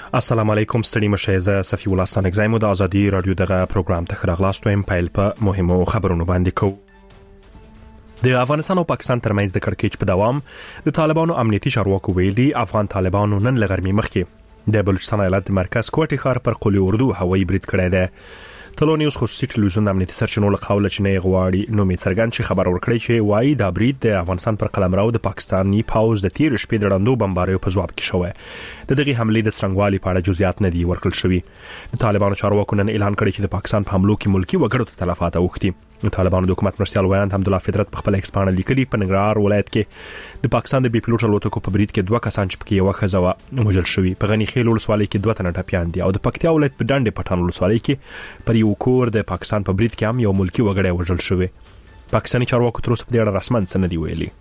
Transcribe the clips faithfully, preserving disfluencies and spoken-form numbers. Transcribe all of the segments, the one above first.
السلام علیکم ستړي مشه زه صفی الله ستانک زایم د ازادي رادیو دغه پروګرام ته خراغلاست وایم پیل په مهمو خبرونو باندې کو د افغانستان او پاکستان ترمنځ د کړکېچ په دوام د طالبانو امنیتي چارواکو ویلي افغان طالبانو نن لغرمي مخکې د بلوچستان ایالت مرکز کوټي ښار پر قلی اردو هوایي برید کړی دی. تلونیوس خصوصي ټلویزیون د امنیتي سرچینو له قوله چې نه غواړي نو می څرګند شي خبر ورکړي چې وایي دا برید د افغانستان پر قلمرو د پاکستاني پاوز د تیر شپې د ړندو بمباریو په ځواب کې شوی. د دغه حملې د څرنګوالي په اړه جزئیات نه دي ورکړل شوي. د طالبانو چارواکو نن اعلان کړی چې د پاکستان په حملو کې ملکی وګړو ته تلفات اوښتي. د طالبانو د حکومت مرستيال ویاند حمدالله فطرت په خپل ایکسپانه لیکلي په ننګرهار ولایت کې د پاکستان د بي پی لوټ الوتکو په برید کې دوه کسان چې پکې یو خزوه وژل شوي. په غنی خیل ولسوالۍ کې دوه تنه ټپيان دي او د پکتیا ولایت په ډنډ پټان ولسوالۍ کې پر یو کور د پاکستان په برید کې هم یو ملکی وګړی وژل شوی. پاکستاني چارواکو تر اوسه په دې اړه رسماً څه نه دي ویلي.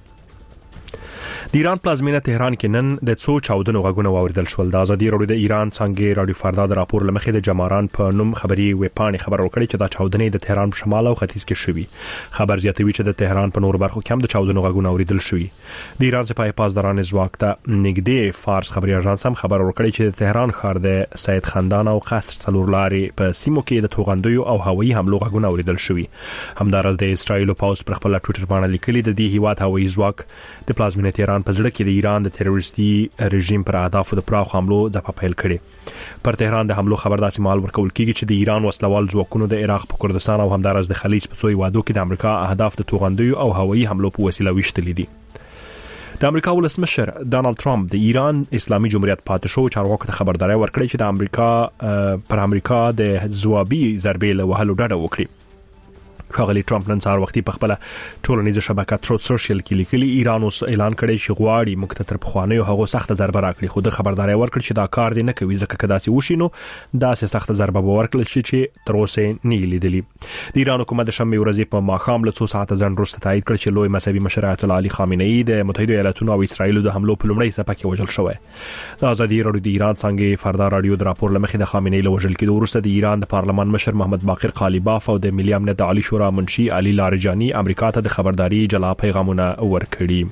د ایران پلازمینه تهران کې نن د څو چاودنو غږونه واوریدل شول. د ازادي رادیو د ایران څنګه رادیو فردا د راپور لمخې د جماران په نوم خبري ویبپاڼې خبر ورکړي چې دا چاودنې د تهران په شمال او ختیځ کې شوي. خبر زیاتوي چې د تهران په نور برخو کې هم د چاودنو غږونه اوریدل شوي. د ایران سپاه پاسداران ځواک ته نږدې فارس خبري اژانس هم خبر ورکړي چې د تهران ښار د سید خندان او قصر څلور لارې په سیمو کې د توغندیو او هوایي حملو غږونه اوریدل شوي. همدارس د اسرایل پاوز پر خپل ټوئیټر باندې لیکلي د دې هیواد هوایي ځواک د پلازمینه تهران په ځړ کې د ایران د تروریستي رژیم پر اهدافو د پراخ حملو ځپه پیل کړي. پر تهران د حملو خبر داسې مال ورکول کیږي چې د ایران وسلوال ځواکونو د عراق په کردستان او همدارس د خلیج په څو وادو کې د امریکا اهداف د توغندیو او هوایي حملو په وسیله وشتلې دي. د امریکا ولسمشر ډانلډ ټرمپ د ایران اسلامي جمهوریت پاتې شو چارواکو ته خبرداري ورکړې چې د امریکا پر امریکا د ځوابي ضربې له وهلو ډډه وکړي. ښاغلي ټرمپ نن سهار وختي په خپل ټولنیزه شبکه تروت سوشل کې لیکلي ایران اوس اعلان کړی چې غواړي موږ ته تر پخوانیو هغو سخت ضربه راکړي. خو د خبرداري ورکړ چې دا کار دی نه کوي ځکه کدا چې وشي نو داسې سخت ضربه به ورکړل شي چې تر اوسه نه لیدلې. د ایران حکومت د شنبه ورځې په ماښام له څو ساعته ځنډ وروسته تایید کړ چې لوی مذهبي مشر آیت الله علي خامنه‌ای د متحده ایالاتونو او اسرایل د حملو په لومړۍ څپه کې وژل شوی. د ازادي رادیو د ایران څنګه فردا رادیو د راپور لمخې د خامنه‌ای له وژل کېدو وروسته د ایران د پارلمان مشر محمد باقر قالیباف او د ملي امنیت د عالی شورا منشي علي لارجانی امریکا ته د خبرداري جلا پیغامونه ورکړي.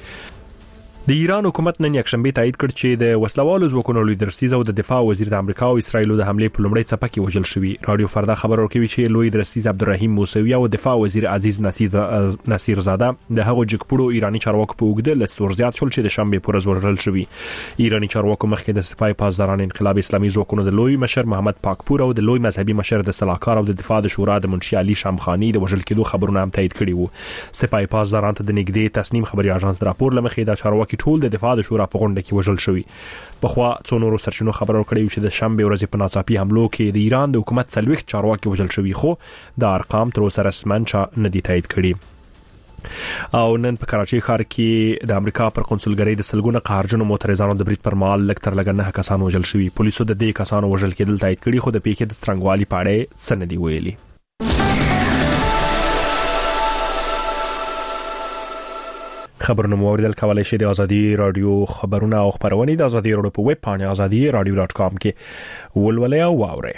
د ایران حکومت نن یکشنبه تایید کړ چې د وسلوالو ځواکونو لیدرسیز او د دفاع وزیر د امریکا او اسرایل د حملې په لومړۍ څپه کې وژل شوی. رادیو فردا خبر ورکوي چې لوی درسیز عبدالرحیم موسوی او دفاع وزیر عزیز نصیر نصیر زاده د هغو جګپړو ایرانی چارواکو په وګړه لسور زیات شول چې د شنبه پر ورځ وژل شوی. ایرانی چارواکو مخکې د سپاه پاسداران انقلاب اسلامي ځواکونو د لوی مشر محمد پاکپور او د لوی مذهبي مشر د صلاحکار او د دفاع د شورا د منشي علي شامخانی د وژل کېدو خبرونه هم تایید کړي وو. سپاه پاسداران ته د نږدې تصنیم خبري اژانس د راپور لمخې د چارواکي ټول د دفاع د شورا په غونډه کې وژل شوی. په خوا څو نورو سرچینو خبر ورکړي چې د شنبه ورځې په ناڅاپي حملو کې د ایران د حکومت څلوېښت چارواکي وژل شوي خو د ارقام تر اوسه رسماً نه دي تایید کړي. او نن په کراچۍ ښار کې د امریکا پر قونسلګرۍ د سلګونه قهرجنو معترضانو د برید پر مهال لږ تر لږه نه کسان وژل شوي. پولیسو د دې کسانو وژل کېدل تایید کړي خو د پیښې د څرنګوالي په اړه څه نه دي ویلي. خبرونه مو اوریدل کولای شئ د ازادي رادیو خبرونه او خبرونه د ازادي رادیو په ویب پاڼه ازادي رادیو ډاټ کام کې ولولئ او واورئ.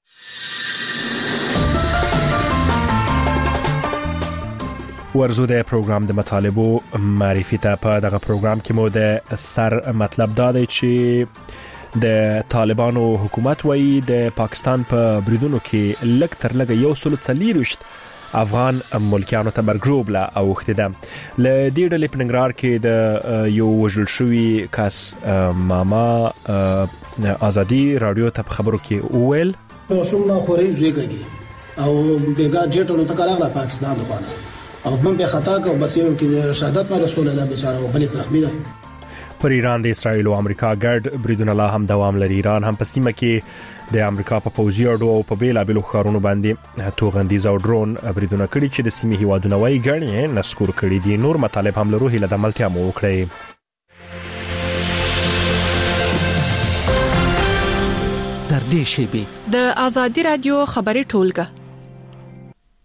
ورزو د پروګرام د مطالبو معرفي ته په دغه پروګرام کې مو د سر مطلب دا دی چې د طالبانو حکومت وایي د پاکستان په بریدونو کې لږ تر لږه یو سل څلوېښت افغان ملکیانو ته مرګ لا اوخته ده. ل دې ډلې په ننګرهار کې د یو وژل شوی کس ماما ازادي رادیو ته خبرو کې وویل شوم ما خوري زویږي او دغه جټونو ته کارغله پاکستان دوه او بم به خطا کو بس یو کې شهادت ما رسول الله بیچاره بلې زخمی ده. پر ایران د اسرایل او امریکا ګډ بریدونه لا هم دوام لري. ایران هم په سیمه کې د امریکا په پوځي اډو او په بیلابلو ښارونو باندې توغندیز او ډرون بریدونه کړي چې د سیمې هیوادونه وايي ګڼې نسکور کړي دي. نور مطالب هم لرو هله د ملتیا مو وکړي. تر دې شی به د ازادي رادیو خبري ټولګه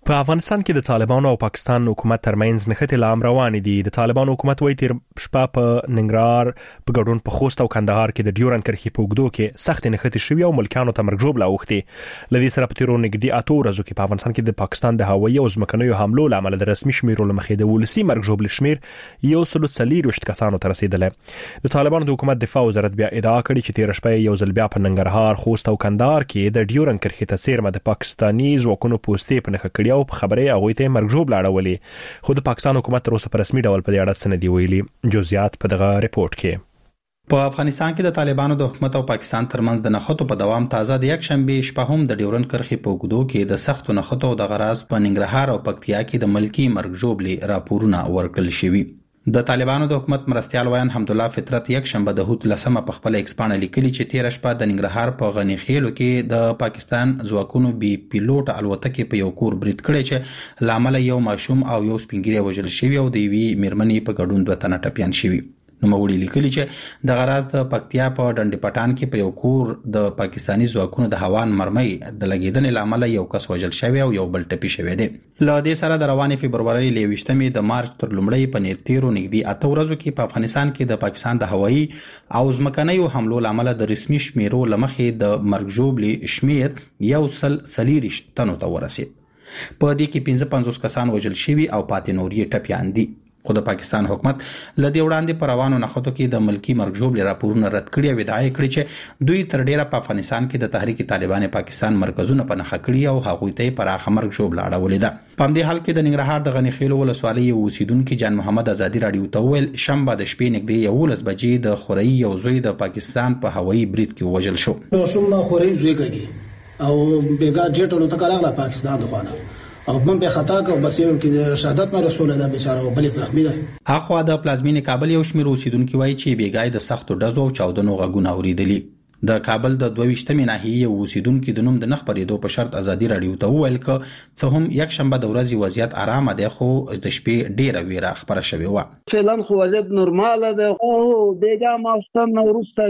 په افغانستان کې د طالبانو او پاکستان حکومت ترمنځ نښتې لام روان دي. د طالبانو حکومت وایي تیر شپه په ننګرهار په ګډون په خوست او کندهار کې د ډیورن کرښې په اوږدو کې سخت نښتې شوې او ملکانو ته مرګ ژوبله اوښتې. لدې سره په تیرو نږدې اتو ورځو کې په افغانستان کې د پاکستان د هوایي او ځمکنیو حملو له امله د رسمي شمیرو له مخې د ولسي مرګ ژوبلې شمیر یو سل څلوېښت کسانو ته رسیدلی. د طالبانو د حکومت دفاع وزارت بیا ادعا کړې چې تیر شپه یو ځل بیا په ننګرهار، خوست او کندهار کې د ډیورن کرښې ته څیرمه د پاکستاني ځواکونو پوستې په نښه کړې او په خبرې هغوی ته مرګ ژوبله اړولې. خو د پاکستان حکومت تر اوسه په رسمي ډول په دې اړه څه نه دي ویلي. جزئیات په دغه ریپورت کې. په افغانستان کې د طالبانو د حکومت او پاکستان ترمنځ د نښتو په دوام تازه د یک شنبه شپه هم د ډیورن کرښې په اوږدو کې د سختو نښتو د غراز په ننګرهار او پکتیا کې د ملکی مرګ ژوبلې راپورونه ورکړل شوي. د طالبانو د حکومت مرستيال ویان حمدالله فطرت یک شنبه د هوت لسمه په خپل ایکس باندې لیکلي چې تیر شپه د ننګرهار په غنی خیلو کې د پاکستان ځواکونو بي پیلوټ الوتکې په یو کور برید کړی چې لامل یو ماشوم او یو سپینګری وژل شوی او د یوې میرمنې په ګډون دوه تنه ټپيان شوي. نو موړي لیکلي چې د غراز د پکتیا په ډنډ پټان کې په یو کور د پاکستاني ځواکونو د هوان مرمۍ د لګیدنې لامل یو کس وژل شوی او یو بل ټپي شوی دی. له دې سره د روانې فبرवरी لويشتمې د مارچ تر لومړۍ په نیټیرو نږدې اته ورځو کې په افغانستان کې د پاکستان د هوایي او ځمکنیو حملو لامل د رسمي شمیرو لمخې د مرګ ژوبلې شمیر یو سل څلوېښت تنو ته ورسید. په دې کې پنځه پنځوس کسان وژل شوي او پاتې نور یې ټپيان دي. خو د پاکستان حکومت لدی وړاندې پر روانو نښتو کې د ملکی مرګ ژوبلې راپورونه رد کړي او ادعا کړې چې دوی تر ډیره په افغانستان کې د تحریک طالبان پاکستان مرکزونه په نښه کړي او هغوی ته پر اخر مرګ ژوبله اړولې ده. په همدې حال کې د ننګرهار د غنی خیلو ولسوالۍ اوسیدونکو جان محمد ازادي رادیو ته ویل شنبه د شپې نږدې یولس بجې د خوري یو زوی د پاکستان په هوایي برید کې وژل شو. شوم خوري زوی کېږي او بیګا جټونو ته کارغله پاکستان دغه او بم به خطا کو بس یو کې شهادت مې رسول ده بیچاره بلې زخمی ده. اخوا د پلازمین کابل یو شمیر اوسیدونکو وایي چې بیګای د سختو ډزو او چاودنو غږونه اوریدلي. د کابل د دوه ویشتمې ناحیې اوسیدونکو د نوم د نخ پرېدو په شرط ازادي رادیو ته ویل ک څه هم یک شنبه د ورځې وضعیت آرام دی خو د شپې ډیره ویره خبره شوې و. فعلا خو وضعیت نورمال ده او بیګا ماستن نورسته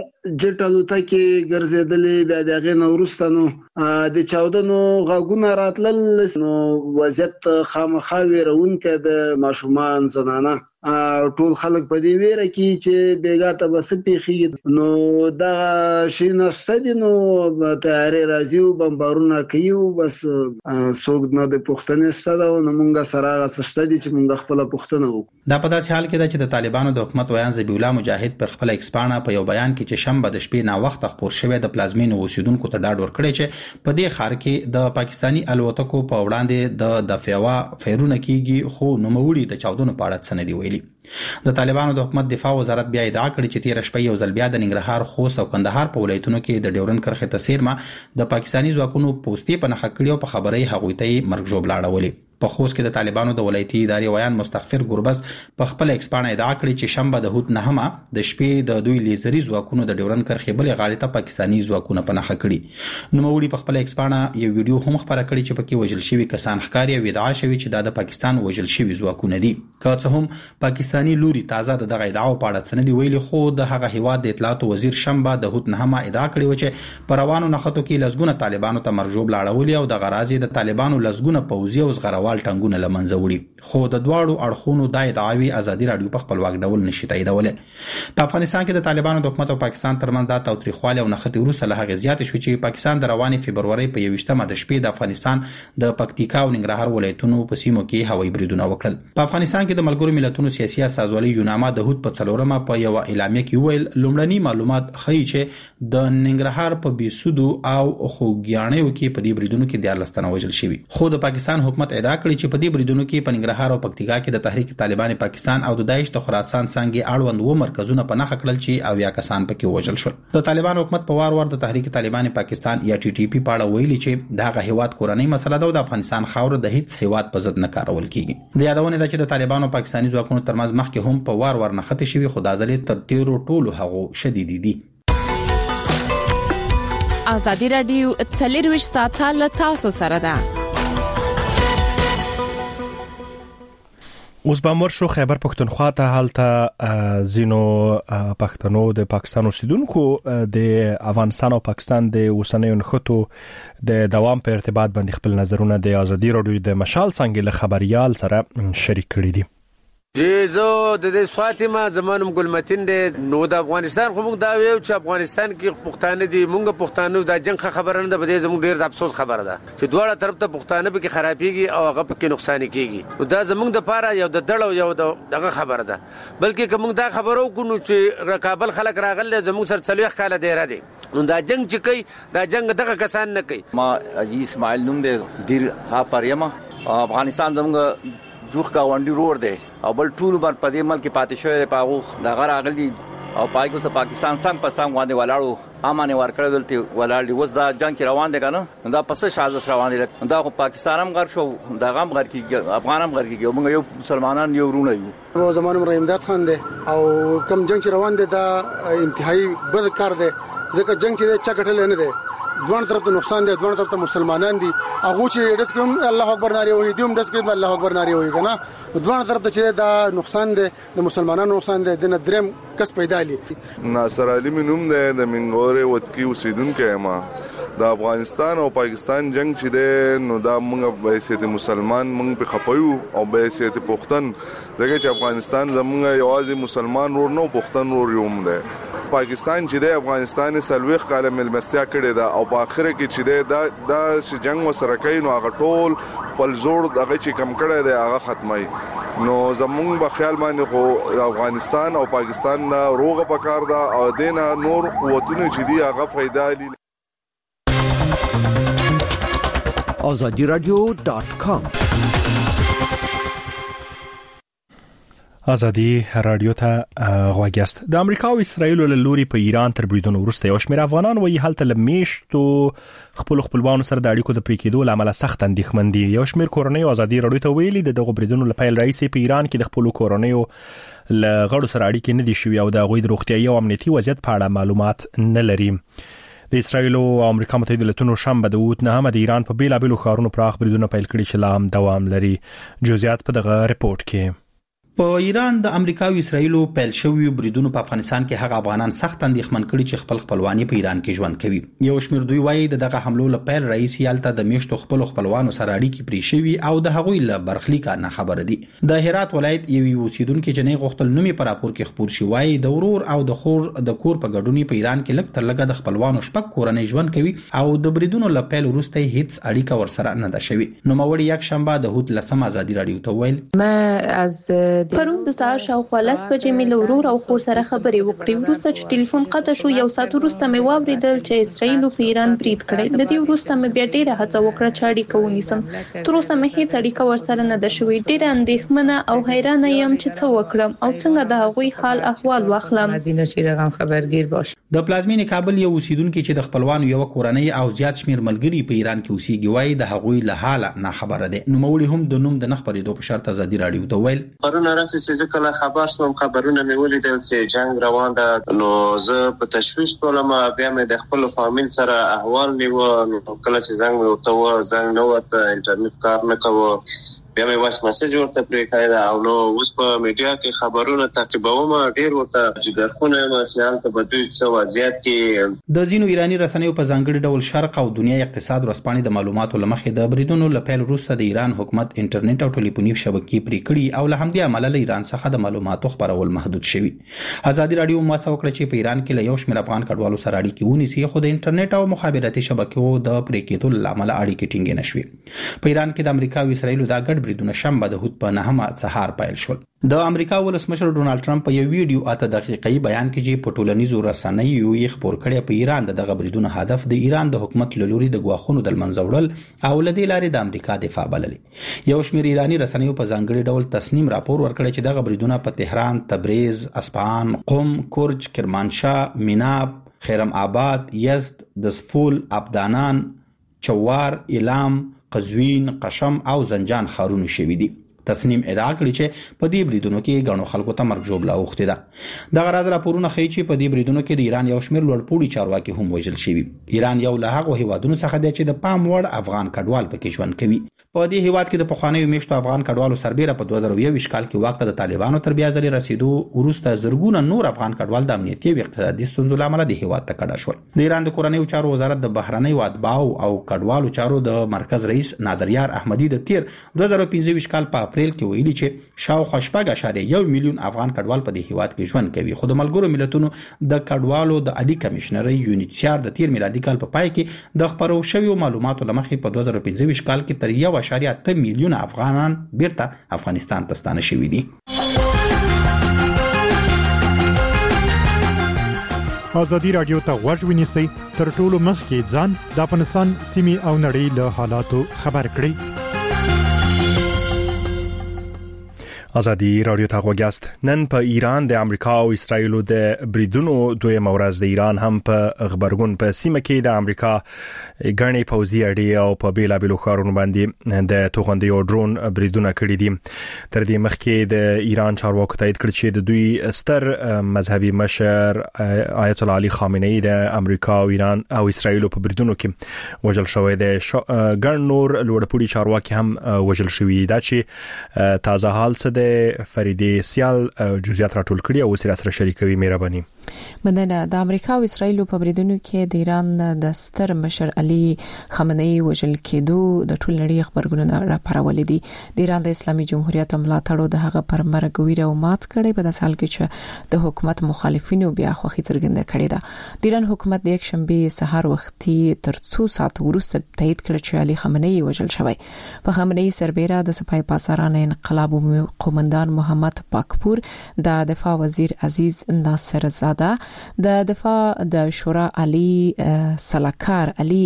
جټلو ته کې ګرځېدلې بیا دغه نورسته نو د چاودنو غږونه راتلل نو وضعیت خامخا ویرونکې د ماشومان زنانه ټول خلک په دې ویره کې چې بیګا ته بس پیخي نو دا شي نشته دي نو تیاری راځي او بمبارونه کوي بس څوک نه د پښتنې ستاده او موږ سره غسشته دي چې موږ خپل پښتنه وو. دا په داسې حال کې ده چې د طالبانو د حکومت ویان ذبیح الله مجاهد په خپل ایکسپانه په یو بیان کې چې شنبه د شپې نا وخت خبر شوی د پلازمین اوسیدونکو ته ډاډ ورکړی چې په دې خار کې د پاکستانی الوتکو په وړاندې د دفاعوا فیرونه کیږي خو نوموړي د چاودنو په اړه څه نه دی ویلي. د طالبانو د حکومت دفاع وزارت بیا ادعا کړې چې تیر شپه یو ځل بیا د ننګرهار، خوست او کندهار په ولایتونو کې د ډیورن کرښې ته څیرمه د پاکستاني ځواکونو پوستې په نښه کړې او په خبرې هغوی ته مرګ ژوبله اړولې. په خوست کې د طالبانو د ولایتي ادارې ویان مستغفر ګربز په خپل ایکسپانه ادعا کړې چې شنبه د هوت نهمه د شپې د دوی لیزري ځواکونو د ډیورن کرښې بلې غاړې ته پاکستاني ځواکونه په نښه کړي. نوموړي په خپل ایکسپانه یو ویډیو هم خبره کړې چې پکې وژل شوي کسان ښکاري او ادعا شوي چې دا د پاکستان وژل شوي ځواکونه دي. که څه هم پاکستاني لوري تازه دغه ادعاو په اړه څه نه دی ویلي خو د هغه هیواد د اطلاعات وزیر شنبه د هوت نهمه ادعا کړې و چې په روانو نښتو کې لزګونه طالبانو ته مرګ ژوبله اړولې او د غرازي د طالبانو لزګونه پوځي او زغروال ټنګونه لمن زوړي. خو د دواړو اړخونو د ادعاوی ازادي رادیو په خپلواک ډول نشي تاییدولای. په افغانستان کې د طالبانو د حکومت او پاکستان ترمنځ د تاوتریخوالي او نښتې وروسته له هغې زیاتې شوې چې پاکستان د روانې فبرवरी په یوویشتمه د شپې د افغانستان د پکتیکا او ننګرهار ولایتونو په سیمو کې هوایي بریدونه وکړل. په افغانستان کې د ملګرو ملتونو سیاسي اساسوالۍ یوناما د هوت په څلورمه په یو اعلامیه کې ویل لومړني معلومات ښیي چې د ننګرهار په بیسودو او خوږیاڼیو کې په دې بریدونو کې دیارلس تنه وژل شوي. خو د پاکستان حکومت ادعا کړې چې په دې بریدونو کې په ننګرهار او پکتیکا کې د تحریک طالبان پاکستان او د داعش د خراسان څنګه اړوند و مرکزونه په نښه کړل چې او یا کسان پکې وژل شول. د طالبان حکومت په وار وار د تحریک طالبان پاکستان یا ټي ټي پی په اړه ویلي چې دغه هیواد کورنۍ مسله ده او د افغانستان خاور د هیڅ هیواد په ضد نه کارول کیږي. د یادونه ده چې د طالبانو پاکستاني ځواکونو ترمنځ مخکې هم په وار وار نښتې شوي خو د ځلې تر تیرو ټولو هغو شدید دي. ازادي رادیو څلور ساعته له تاسو سره ده. اوس به مر شو خیبر پښتونخوا ته هلته زینو پښتنو د پاکستان اوسیدونکو د افغانستان او پاکستان د اوسنیو نښتو د دوام په ارتباط باندې خپل نظرونه د ازادي رادیو د مشال څنګه له خبريال سره شریک کړي دي. جی زه د دې فاطمه زمانم ګلمتین د نو د افغانستان خو موږ دا ویو چې افغانستان کې پښتانه دي موږ پښتانه د جنگ خبره نه ده بده زموږ ډیر د افسوس خبره ده چې دواړه طرف ته پښتانه به کې خرابيږي او هغه په کې نقصان کیږي دا زموږ د پاره یو د دړو یو دغه خبره ده بلکې کوم دا خبرو کو نو چې کابل خلک راغله زموږ سره څلويخ کاله دی را دي نو دا جنگ چې کوي دا جنگ دغه کسان نه کوي. ما اسماعیل نوم دی دیر ها پرېما افغانستان زموږ جوخ گاونډي روړ دی او بل ټول بر په دې ملک پاتې شوی په دغه راغلي او پای کو پاکستان څنګه په څنګه باندې ولاړو امانه ورکړل دلته ولاړ دی اوس دا جنگ روان دی کنه دا پس شازس روان دي دا پاکستان هم غر شو دغه هم غر کې افغان هم غر کې موږ یو مسلمانان یو ورونه یو زمانو رحیم داد خان دی او کم جنگ روان دی دا انتهایی بد کار دی ځکه جنگ چې چا کټل نه دی دوه طرف ته نقصان دي دوه طرف ته مسلمانان دي هغه چې داس کوم الله اکبر ناری وي دوم داس کوم الله اکبر ناری وي کنه دوه طرف ته چې دا نقصان دي د مسلمانانو نقصان دي د درم کس پیدا لي. ناصر علي منوم ده د منګورې وتکی اوسیدونکو ما د افغانستان او پاکستان جنگ چې ده نو دا موږ به حیثیت مسلمان موږ په خپایو او به حیثیت پښتون دغه چې افغانستان زموږ یوازې مسلمان ور نو پښتون ور یوم ده پاکستان چې د افغانستان سلويخ کاله ملمستیا کړي دا او په اخر کې چې دا دا چې جنگ وسره کوي نو هغه ټول خپل زور دغه چې کم کړي دی هغه ختمي نو زمونږ په خیال باندې خو افغانستان او پاکستان نه روغه پکار دا او دینه نور قوتونه چې دی هغه فائدہ لري. آزادی رادیو دات کام آزادی رادیو ته غواګست د امریکا او اسرایل له لوري په ایران تر بریدونو وروسته یو شمېر افغانان وایي هلته لمیشتو خپل خپلوانو سره د اړیکو د پریکېدو لامل سخت اندېښمن دي. یو شمېر کورنۍ آزادي رادیو ته ویلي د دغه بریدونو لپاره رئیس په ایران کې د خپل کورنۍ له غړو سره اړیکې نه دي شوي او د غوي د روغتيایي او امنیتي وضعیت په اړه معلومات نه لري. د اسرایل او امریکا متحده ایالاتونو شنبه د اوت نه هم د ایران په بیلابېلو ښارونو پراخ بریدونه پیل کړي چې لا هم دوام لري. جزئیات په دغه ریپورت کې. په ایران د امریکا او اسرایل پیل شوی بریدونو په افغانستان کې هغه افغانان سخت اندېښمن کړي چې خپل خپلوانی په ایران کې ژوند کوي. یو شمېر دوی وایي دغه حملو له پیل رئیس یالته د میشتو خپل خپلوانو سره اړیکې پرې شوي او د هغوی له برخلیک نه خبره دي. د هرات ولایت یو اوسیدونکو چې نه غوښتل نومي پر راپور کې خبر شي وایي د ورور او د خور د کور په ګډونی په ایران کې لږ تر لږه د خپلوانو شپږ کورنۍ ژوند کوي او د بریدونو له پیل وروسته هیڅ اړیکه ورسره نه ده شوی. نو موري یک شنبه د هوت لسم آزادي رادیو ته ویل ما از پرون د سهار شاوخوا لس بجې مې له ورور او خور سره خبرې وکړې. وروسته چې ټلیفون قطع شو یو ساعت وروسته مې واورېدل چې اسرایل په ایران برید کړی. د دې وروسته مې بیا ډېره هڅه وکړه چې اړیکه ونیسم. تر اوسه مې هیڅ اړیکه ورسره نه ده شوې. ډېره اندېښمنه او حیرانه یم چې څه وکړم او څنګه د هغوی حال احوال واخلم. د پلازمینې کابل یو اوسیدونکو چې د خپلوانو یو کورنۍ او زیات شمیر ملګري په ایران کې اوسېږي وایي د هغوی له حاله نه خبره ده. نو موري هم د نوم د نخ پرېدو په شرط آزادي رادیو ته ویل پرونه راځي چې کله خبر شوم خبرونه مې ولیدل چې جنگ روان ده نو زه په تشویش کولم بیا مې د خپل فامیل سره احوال نیو نو کله چې زنګ مې وته و زنګ نو ورته انټرنیټ کار نه کوو بیا مې واس میسج ورته پرې کړی او نو اوس په میډیا کې خبرونه تعقیبوم ډیر ورته جګرخونه مسیال ته بدوي څو وضعیت کې د زینو ایرانی رسنیو په ځانګړي ډول شرق او دنیا اقتصاد ورسپانې د معلوماتو لمخې د بریدونو لپاره وروسته د ایران حکومت انټرنیټ او ټلیفوني شبکې پرې کړي او له همدې عمله له ایران څخه د معلوماتو خبرول محدود شوي. آزادي رادیو ماسه وکړه چې په ایران کې له یو شمېر افغان کډوالو سره اړیکې ونیسي خو د انټرنیټ او مخابراتي شبکو د پرې کېدو لامل اړیکې ټینګې نشوي. په ایران کې د امریکا او اسرایل د ګډ بریدونه شنبه د هوت په نهمه سهار پیل شول. د امریکا ولسمشر ډونالد ټرمپ په یو ویډیو اته دقیقې بیان کې چې په ټولنیزو رسنیو یې خبر کړی په ایران د دغه بریدونو هدف د ایران د حکومت له لوري د ګواښونو د منځ وړل او له دې لارې د امریکا دفاع بللې. یو شمېر ایرانی رسنیو په ځانګړي ډول تصنیم راپور ورکړی چې دغه بریدونه په تهران، تبریز، اصفهان، قم، کرج، کرمانشاه، میناب، خیرم آباد، یزد، دسفول، ابدانان، چوار، اعلام، قزوین، قشم او زنجان ښارونه شوي دي. تصنیم ادعا کړی چې په دې بریدونو کې غنو خلکو ته مرګ ژوبله اوختې ده. دغه راز راپورونه ښیي چې په دې بریدونو کې د ایران یو شمېر لوړپوړي چارواکي هم وژل شوي. ایران یو له هغو هیوادونو څخه دی چې د پام وړ افغان کډوال پکې ژوند کوي. په دې هیواد کې د پخوانیو میشتو افغان کډوالو سربېره په دوه زره یوویشت کال کې واک ته د طالبانو تر بیا ځلې رسیدو وروسته زرګونه نور افغان کډوال د امنیتي او اقتصادي ستونزو لامل د هیواد ته کډه شول. د ایران د کورنیو چارو وزارت د بهرنیو اتباعو او کډوالو چارو د مرکز رئیس نادریار احمدی د تیر دوه زره پنځه ویشت کال په اپریل کې ویلي چې شاوخوا شپږ اعشاریه یو میلیون افغان کډوال په دې هیواد کې ژوند کوي. خو د ملګرو ملتونو د کډوالو د عالی کمشنر یونیسیار د تیر میلادي کال په پای کې د خبرو شویو معلوماتو لمخې په دوه زره پنځه ویشت کال کې تر یو اعشاریه اته میلیون افغانان بیرته افغانستان ته ستانه شوي دي. ازادي رادیو ته غوږ ونیسئ تر ټولو مخکې ځان د افغانستان سیمې او نړۍ له حالاتو خبر کړئ. ازادي رادیو ته غوږیاست. نن په ایران د امریکا او اسرایل د بریدونو دویمه ورځ د ایران هم په خبرګون په سیمه کې د امریکا غني پوځي اډې او په بیلابلو ښارونو باندې د توغندي او ډرون بریدونه کړي دي. تر دې مخکې د ایران چارواکو تایید کړ چې د دوی ستر مذهبي مشر آیت الله علي خامنه‌ای د امریکا او ایران او اسرایل په بریدونو کې وژل شوی دی. ګڼ نور لوړپوړي چارواکي هم وژل شوي. دا چې تازه حال څه فریدی سیال جزئیات راټول کړي او سره سره شریکوي. مهرباني. مننه. د امریکا او اسرایل په بریدونو کې د ایران د ستر مشر علي خامنه‌ای وژل کېدو د ټول نړۍ خبرګونونه راپارولې دي. د ایران د اسلامي جمهوریت ملاتړو د هغه پر مرګ ویره او مات کړي په داسې حال کې چې د حکومت مخالفینو بیا خوخي څرګنده کړې ده. د ایران حکومت د یک شنبه سحر وختي تر څو ساعت وروسته تایید کړ چې علي خامنه‌ای وژل شوی. په خامنه‌ای سربېره د سپاه پاسداران انقلاب قومندان محمد پاکپور، د دفاع وزیر عزیز ناصر زاده، د دفاع د شورا علي سلاکار، علي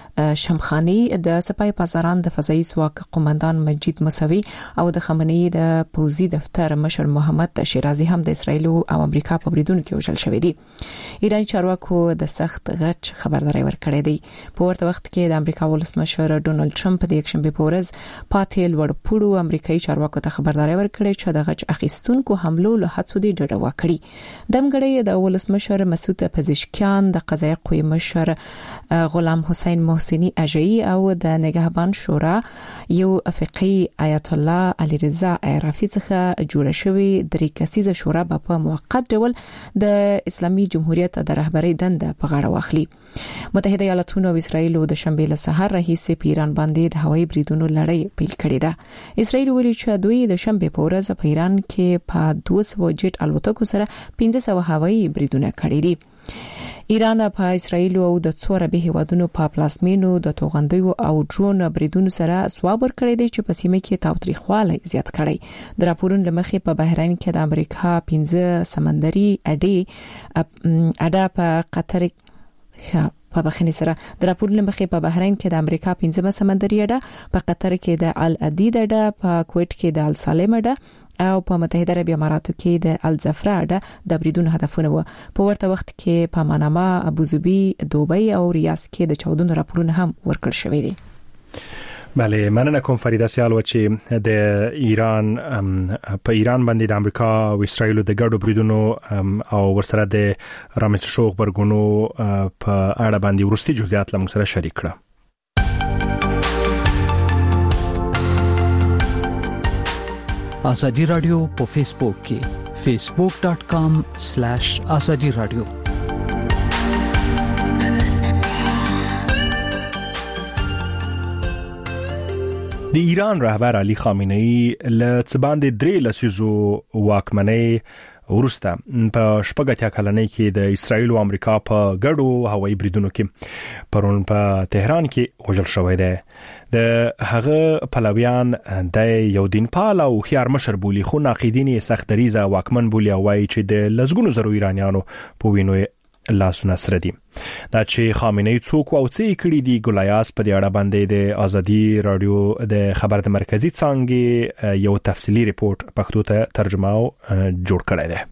شمخانی، د سپاه پاسداران د فضائي ځواک قومندان مجید موسوي او د خامنه‌ای د پوځي دفتر مشر محمد شیرازي هم د اسرایل او امریکا په بریدونو کې وژل شوی دي. ایرانی چارواکو د سخت غچ خبرداري ورکړې دي. په ورته وخت کې د امریکا ولسمشر ډونالد ټرمپ د یک شنبه په ورځ پاتې لوړپوړو امریکایي چارواکو ته خبرداري ورکړې چې د غچ اخیستونکو حملو له هڅو دی ډډه وکړي. دمګړی د ولسمشر مسعود پزشکیان، د قضایي قوې مشر غلام حسین محسنی اجایی او د نگهبان شورا یو فقيه آیت الله علی رضا عرفی څخه جوړ شوی درې کسیزه شورا په موقت ډول د اسلامي جمهوریت د رهبری دنده په غاړه واخلي. متحده ایالاتونو او اسرایل د شنبه له سحر راهیسې په ایران باندې د هوایي بریدونو لړۍ پیل کړې ده. اسرایل ویلي چې دوی د شنبه په ورځ په ایران کې په دوه سوه جټ الوتکو سره پنځه سوه هوایي بریدونه کړي دي. ایران په اسرایل او د څو عربي هیوادونو په پلاسمینو د توغندیو او ډرون بریدونو سره سواب ورکړي دي چې په سیمه کې تاوتریخوالی زیات کړي. د راپورونو لمخې په بحرین کې د امریکا پنځه سمندري اډې اډه په قطر په بخښنې سره د راپورونو لمخې په بحرین کې د امریکا پنځمه سمندري اډه، په قطر کې د العدید اډه، په کویت کې د السالم اډه او په متحده عربي اماراتو کې د الزفرا اډه د بریدونو هدفونه و. په ورته وخت کې په پاناما، ابوظبي، دوبۍ او ریاض کې د چاودنو راپورونه هم ورکړل شوي دي. بله، مننه کوم فریده سیال و چې د ایران په ایران باندې د امریکا او اسرایل د ګډو بریدونو او ورسره د رامنځته شوو خبرګونو په اړه باندې ورستي جزئیات لمغ سره شریک کړه. ازادي رادیو په فیسبوک کې فیسبوک ډاٹ کام سلیش ازادي رادیو. د ایران رهبر علي خامنه‌ای له څباندې درې لسیزو واکمنۍ ورسته په شپږ کلنۍ کې د اسرایل او امریکا په ګډو هوایي بریدونو کې پرون په تهران کې وژل شوی دی. د هغه پلویان د یو دین پال او خيار مشر بولی، خو ناقدین یې سخت دریزه واکمن بولی او وايي چې د لزګونو زرو ایرانیانو په وینو لاسونه سره دي. دا چې خامنه‌ای څوک او څه کړي دي، ګلایاس په دې اړه باندې د ازادي رادیو د خبر د مرکزی څنګه یو تفصیلی ریپورت پښتو ته ترجمه او جوړ کړی دی.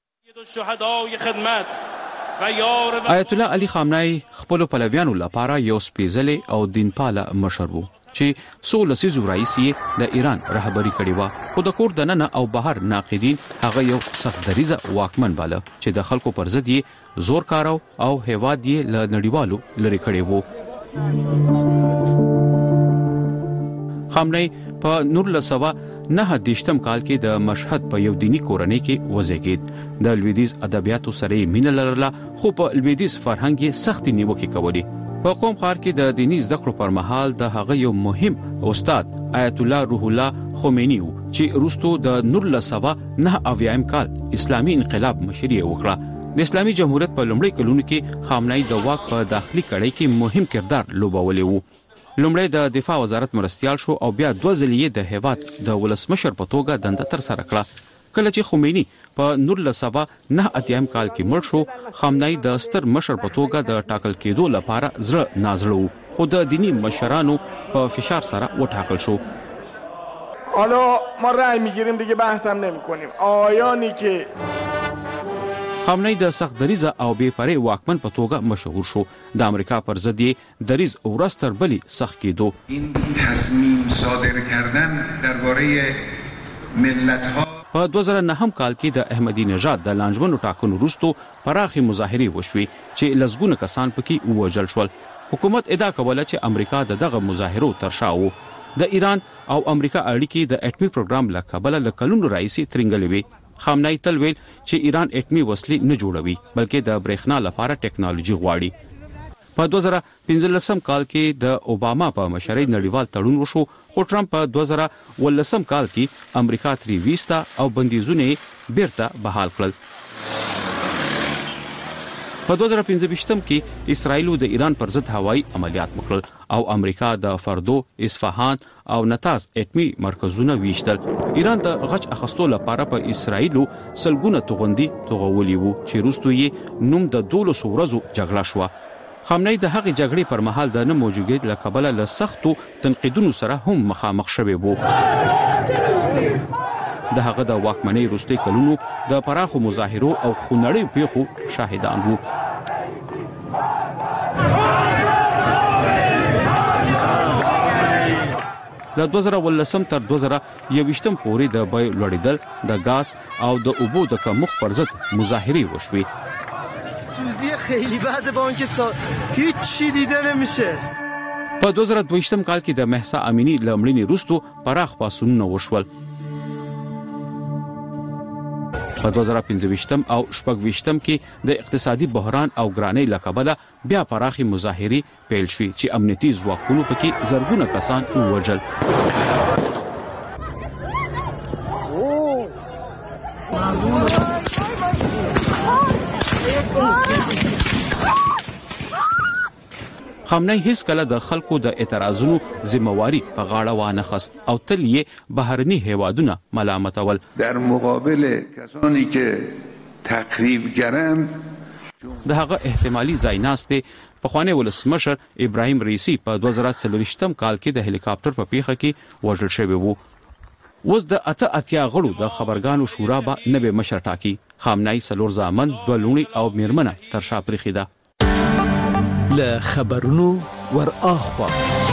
آیت الله علي خامنه‌ای خپل پلویانو لپاره یو سپیڅلی او دینپاله مشر وو چې څو لسیزو راهیسې د ایران رهبری کړې و. خو د کور دننه او بهر ناقدین هغه یو سخت دریزه واکمن باله چې د خلکو پر ضد یې زور کارو او هیواد یې له نړیوالو لري کړی وو. خامنه‌ای په نور لسوا نه دیشتم کال کې د مشهد په یو دینی کورنۍ کې وزېږید. د لویدیز ادبیاتو سره مینه لرله خو په لویدیز فرهنګ یې سختي نیوکې کولې. په قوم خار کې د دینی زده کړو پر مهال د هغه یو مهم استاد آیت الله روح الله خمینی و چې روستو د نور لسوا نه اویایم کال اسلامي انقلاب مشري وکړه. د اسلامي جمهوریت په لومړي کلونو کې خامنه‌ای د واک په داخلي کړۍ کې مهم کردار لوبولی و. لومړی د دفاع وزارت مرستيال شو او بیا دوه ځلې د هیواد د ولسمشر په توګه دنده تر سره کړه. کله چې خمینی په نور لسوا نه اتیام کال کې مړ شو، خامنه‌ای د ستر مشر په توګه د ټاکل کېدو لپاره زړه نازړو، خو د دینی مشرانو په فشار سره وټاکل شو. حالا ما رأی میگیریم دیگه بحثم نمی‌کنیم. آیانی که خامنه‌ای د سخت دریزه او بې پرې واکمن په توګه مشهور شو. د امریکا پر ضد یې دریز ورځ تر بلې سخت کېدو. این تصمیم صادر کردن درباره ملت‌ها په دوه زره نهم کال کې د احمدی نژاد د لانجمنو ټاکنو وروسته پراخي مظاهرې وشوې چې لسګونه کسان پکې ووژل شول. حکومت ادعا کوله چې امریکا د دغه مظاهرو تر شا و. د ایران او امریکا اړیکې د اټومي پروګرام له کبله له کلونو راهیسې ترنګلې وي. خامنه‌ای تل ویل چې ایران اټومي وسلې نه جوړوي بلکې د برېښنا لپاره ټیکنالوژي غواړي. په دوه زره پنځلسم کال کې د اوباما په مشرۍ نړیوال تړون وشو، خو ټرمپ په دوه زره ولسم کال کې امریکا تری ویستا او بندیزونه بیرته بحال کړل. په دوه زره پنځه کې اسرائیل د ایران پر ضد هوایي عملیات وکړل او امریکا د فردو، اصفهان او نتاز اټومي مرکزونه ویشتل. ایران د غچ اخستو لپاره په اسرائیل سلګونه توغندي توغولي وو چې وروسته یې نوم د دولس ورځو جګړه شو. خامنه‌ای د هغې جګړې پر مهال د نه موجودګۍ له کبله له سختو تنقیدونو سره هم مخامخ شوی وو. د هغه د واکمنۍ وروستي کلونو د پراخو مظاهرو او خونړیو پیښو شاهدان وو. له دوه زره ولسم تر دوه زره یوویشتم پورې د بیو لوړېدل، د غاز او د اوبو د کمښت پر ضد مظاهرې وشوې. سوزی خیلی بعد بانک سال هیچ چی دیده نمیشه. په دوه زره دویشتم کال کې د مهسا امینی لمړینی وروسته پراخ پاسونونه وشول. په دوه زره پنځه او شپږ کې د اقتصادي بحران او ګرانۍ له کبله بیا پراخي مظاهرې پیل شوې چې امنیتي ځواکونو پکې زرګونه کسان ووژل. خامنه‌ای هیڅ کله د خلکو د اعتراضونو ذمہواری په غاړه وانه خست او تل یې بهرني هیوادونه ملامتول. در مقابل کسانی که تخریبگرند د هغه احتمالي ځایناسته پخوانی ولسمشر ابراهیم رئیسی په دوه زره څلوېښتم کال کې د هلیکاپټر په پیښه کې وژل شوی وو. اوس د اته اتیا غړو د خبرګانو شورا به نه به مشر ټاکي. خامنه‌ای څلور زامن، دوه لوڼې او میرمنه تر شا پرېښې ده. له خبرونو ور اخوا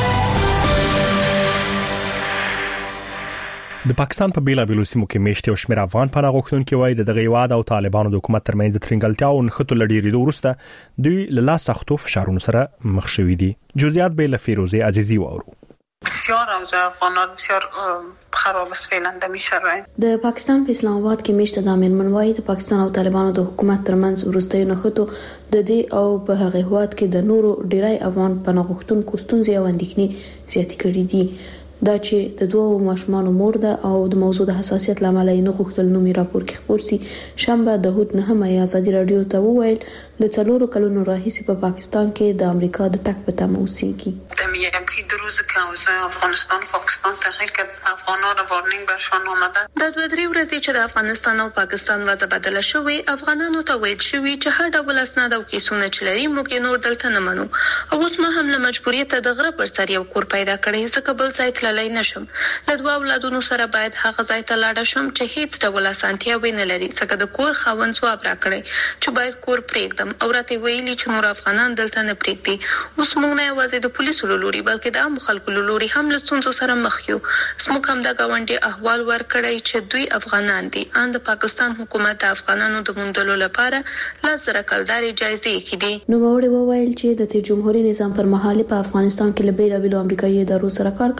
د پاکستان په بیلابیلو سیمو کې میشته او شمیر افغان پناه غوښتونکو وایي د دغه هیواد او طالبانو د حکومت ترمنځ د ترنګلتیا او نښتو لړۍ وروسته دوی له لاس سختو فشارونو سره مخ شوي دي. جزئیات به له فیروزه عزیزی وورو. بسیار اوضاع افغانان بسیار خراب است فعلا در میشرای. د پاکستان په اسلام آباد کې میشته د امیر منوای د پاکستان او طالبانو د حکومت ترمنځ ورستۍ نښتو د دې او په هغه هواد کې د نورو ډیری افغان پناه غوښتونکو ستونزې او اندېښنې زیاتې کړې دي. دا چې د دوه ماشومان مور ده او د موضوع د حساسیت لامل یې نه غوښتل نومي راپور کې خبر سي. شنبه د هوت نه هم ازادي رادیو ته وویل د څلورو کلونو راهیسې په پاکستان کې د امریکا د تک په تمه اوسېږي. در میگم که دو روز که اوضاع افغانستان پاکستان تغییر کرد، افغانان وارنینگ برشان آمده. د دوه درې ورځې چې د افغانستان او پاکستان وضع بدله شوې، افغانانو ته ویل شوی چې هر ډول اسناد او کیسونه چې لري موږ نور دلته نه منو. او اوس ما هم له مجبوریت د غره پر سر یو کور پیدا کړی ځکه بل ځای تللی نشم. له دوه اولادونو سره باید هغه ځای ته لاړ شم چې هیڅ ډول اسانتیا ونه لري ځکه د کور خاوند ځواب راکړی چې باید کور پرېږدم او راته ویلي چې نور افغانان دلته نه پرېږدي. اوس موږ نه یوازې د پولیسو له لوري بلکې د عام خلکو له لوري هم له ستونزو سره مخ یو. موږ هم د ګاونډي احوال ورکړی چې دوی افغانان دي ان د پاکستان حکومت د افغانانو د موندلو لپاره لاس سره کلداري جایزې کړي. نو وړي وویل چې د جمهوریت نظام پر مهال په افغانستان کې له بیلابیلو امریکایي ادارو سره کار کړی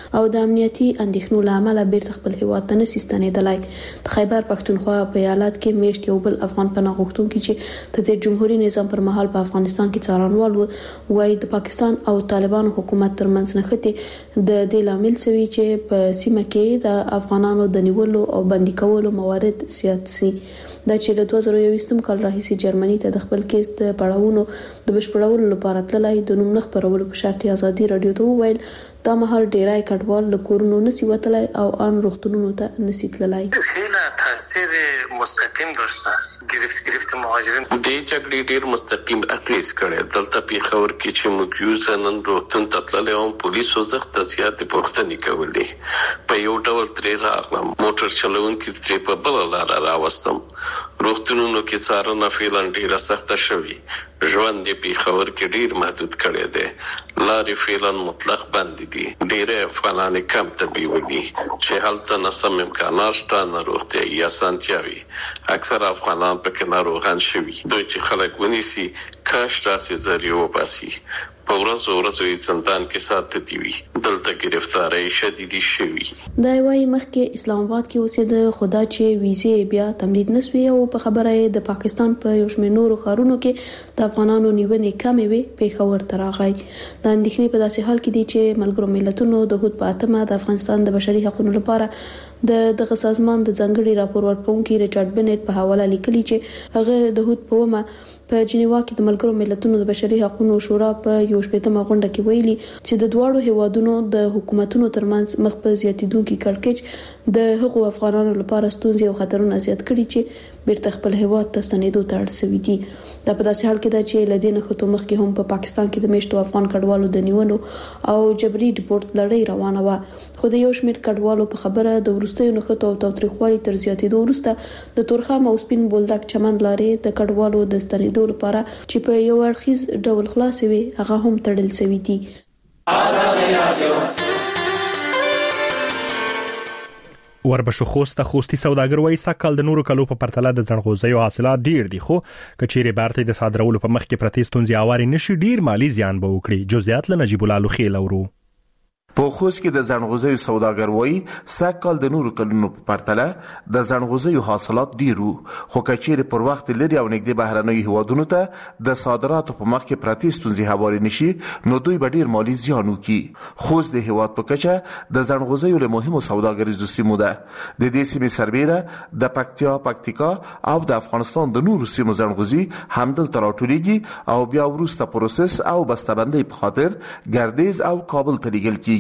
او د امنیتي اندېښنو لامل بیرته خپل هیواد ته نشي ستنېدلای. د خیبر پښتونخوا په ایالت کې میشت یو بل افغان پناه غوښتونکي چې د جمهوریت نظام پر مهال په افغانستان کې څارنوال وو وايي د پاکستان او طالبانو حکومت ترمنځ نښتې د دې لامل سوي چې په سیمه کې د افغانانو د نیولو او بندي کولو موارد زیات سي. دا چې له دوه زره یوویشتم کال راهیسې جرمني ته د خپل کیس د پړاوونو د بشپړولو لپاره تللی د نوم نه خپرولو په شرط ازادي رادیو ته وویل دا مهال ډیرای کډوال له کورونو نسی وتلای او ان روغتونونو ته نسی تللای. خیلی تاثیر مستقیم داشته. گرفت گرفت مهاجرین د جګړې ډیر مستقیم اغیز کړي. دلته په خبر کې چې موږ یو ځنن روغتون ته تللی او پولیسو زخت زیات پوښتنې کولې. په یو ډول ترې راغلم موټر چلونکي ترې په بل لار راوستم. روغتونونو کې څارنه فعلا ډیره سخته شوې. ژوند یې په خبر کې ډیر محدود کړی دی. لارې فعلا مطلق بند دي. ډیره افغانان کم طبي ودي چې هلته نسم امکانات شته نه روغتیايي اسانتیاوي. اکثر افغانان په کې ناروغان شوي. دوی چې خلک ونیسي کاش تاسې ذریعہ وباسي. په ورځو ورځو یې زندان کې ساتل دي وي. دلته گرفتاری شدیدي شوي. دا وايي مخکې اسلام آباد کې اوسېد خدا چې ویزه بیا تمدید نسوي او په خبره د پاکستان په یو شمېر نورو ښارونو کې د افغانانو نیونې کمې وي په خبر تراغی. د اندېښنې په داسې حال کې دي چې ملګرو ملتونو د هوت په اتمه د افغانستان د بشري حقوقو لپاره د دغه سازمان د ځنګړي راپور ورکونکي ریچارډ بنټ په حواله لیکلي چې هغه د هوت په ومه په جنیوا کې د ملګرو ملتونو د بشري حقوقو شورا په یو شپږمه غونډه کې ویلي چې د دواړو هیوادونو د حکومتونو ترمنځ مخ په زیاتیدونکو کړکېچ د حقوقو افغانانو لپاره ستونزې او خطرونه زیات کړي چې بیرته خپل هیواد ته ستنېدو ته اړ شوي دي. دا په داسې حال کې ده چې له دې نښتو مخکې هم په پاکستان کې د میشتو افغان کډوالو د نیولو او جبري ډیپورت لړۍ روانه وه. خو د یو شمېر کډوالو په خبره د وروستیو نښتو او تاوتریخوالي تر زیاتېدو وروسته د تورخم او سپین بولدک چمن لارې د کډوالو د ستنېدو لپاره چې په یو اړخیز ډول خلاص وي هغه هم تړل شوی دي. وربشو خوسته خوستي سوداګر وایي سکهال د نورو کلو په پرتله د ځنغوزیو حاصلات ډیر دي خو کچېره بارته د صادرولو په مخ کې پرتې ستونزې اواري نشي ډیر مالی زیان به وکړي. جزئیات له نجیب الله لوخیل اورو. په خوست کې د ځنغوزیو سوداګر وایي سکهال د نورو کلونو په پرتله د ځنغوزیو حاصلات ډیرو خو کچېره پر وخت لري او نږدې بهرنۍ هیوادونو ته د صادراتو په مخ کې پرتې ستونزې هواري نشي نو دوی به ډیر مالی زیان وکړي. خوست د هیواد په کچه د ځنغوزیو له مهمو سوداګریزو سیمو ده. د دې سیمې سربېره د پکتیا پکتیکا او د افغانستان د نورو سیمو ځنغوزي همدلته راټولیږي او بیا وروسته پروسس او بسته‌بندۍ په خاطر ګردیز او کابل ته لیږل کیږي.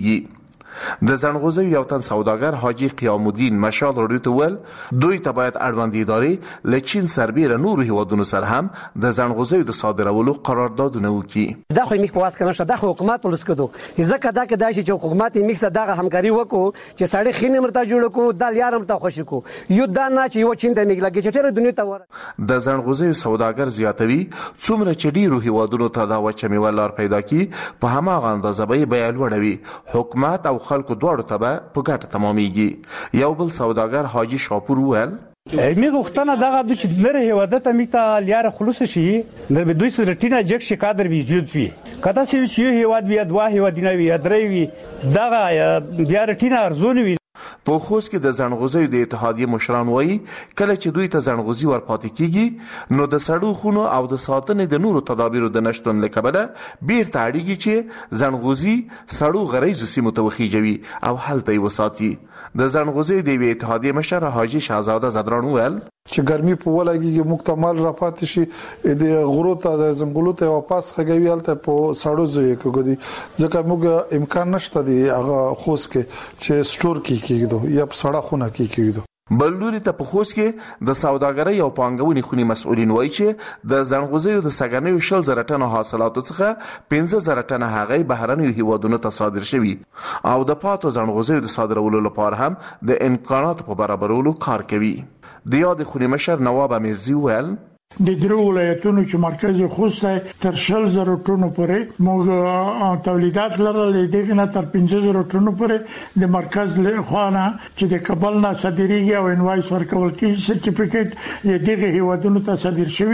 د ځنغوزیو یو تن سوداګر حاجی قیام الدین مشال رادیو ول دوی ته باید اړوند ادارې له چین سربېره نورو هیوادونو سره هم د ځنغوزیو د صادرولو قراردادونه وکړي. دا خو میک په واسطه نشته. دا خو حکومت ولسکدو ځکه دا کې دا چې حکومت میک سره دغه همکاري وکړو چې سړی خینه مرته جوړ کو د لیارم ته خوشی کو یو دا نه چې یو چین ته میک لګي چې ټول دنیا ته ور د ځنغوزیو سوداګر زیاتوي څومره چې ډیرو هیوادونو ته دا وچه میولار پیدا کی په هماغه اندازه به بیان وړوي. حکومت او خلکو دواړو ته په ګټه تمامېږي. یو بل سوداګر حاجی شاپور وویل می غوښتنه دغه د چې لره هیواده ته میته لیاره خلوص شي د دوی سره ټینه جک شي کادر وی زیات وي کدا چې یو هیواد بیا دوا هیوادینه وی درې وی دغه بیا ټینه ارزون وي. په خوست کې د ځنغوزیو د اتحادیې مشران وایي کله چې دوی ته ځنغوزي ورپاتې کیږي نو د سړو خونو او د ساتنې د نورو تدابیرو د نشټون له کبله بیرته اړیږي چې ځنغوزي سړو غریزو سیمو ته وخیږي او هلته یې وساتي. د ځنغوزیو د اتحادیې مشر حاجی شهزاده زدران وویل چې ګرمي په ولګي مکمل راپاتې شي د غرو ته د زنګلو ته واپس خګوي هلته په سړو زوی کوګدي ځکه موږ امکان نشته دی هغه خوست کې چې سٹور کې کېږي یا په سړه خونه کې کېږي. بلوري ته په خوست کې د سوداګرۍ او پانګونې خونی مسؤلین وایي چې د ځنغوزیو د سګنیو شل زره ټنه حاصلاتو څخه پنځه زره ټنه هغه بهرنیو هیوادونو ته صادر شوي او د پاتو ځنغوزیو د صادرولو لپاره هم د امکاناتو په برابرولو کار کوي. د یاد خونی مشر نواب امیرزی ویل د درو ولایتونو چې مرکز خوست تر شل زره ټنو پورې موږ تولیدات لرل دغه نه تر پنځه زره ټنو پورې د مرکز له خوانه چې د کابل نه صادریږي او انوایس ورکول کیږي سرټیفیکټ دغه هیوادونو ته صادر شوی دی.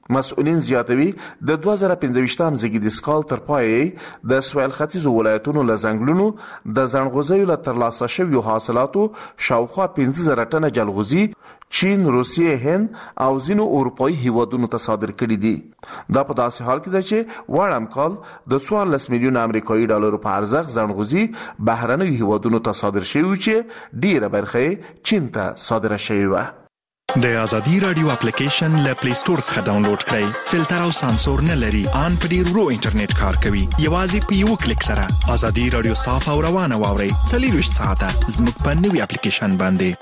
مسؤلین زیاتوي د دوه زره پنځه زیږدیز کال تر پای د سویل ختیځو ولایتونو له ځنګلونو د زنغوزیو له ترلاسه شویو حاصلاتو شاوخوا پنځه زره ټنه جلغوزي چین، روسیې، هند او ځینو اروپایي هیوادونو ته صادر کړي دي. دا په داسې حال کې ده چې وړم کال د څوارلس میلیون امریکایي ډالرو په ارزښت زنغوزي بهرنیو هیوادونو ته صادر شوي چې ډیره برخه چین ته صادره شوې وه. د ازادي رادیو اپلیکیشن له پلی سٹور څخه ډاونلوډ کړئ. فلټر او سانسور نه لري. ان په ډیر ورو انټرنیټ کار کوي. یوازې په یو کلیک سره ازادي رادیو صاف او روانه واورئ. څلور ساعته زموږ په نوي اپلیکیشن باندې.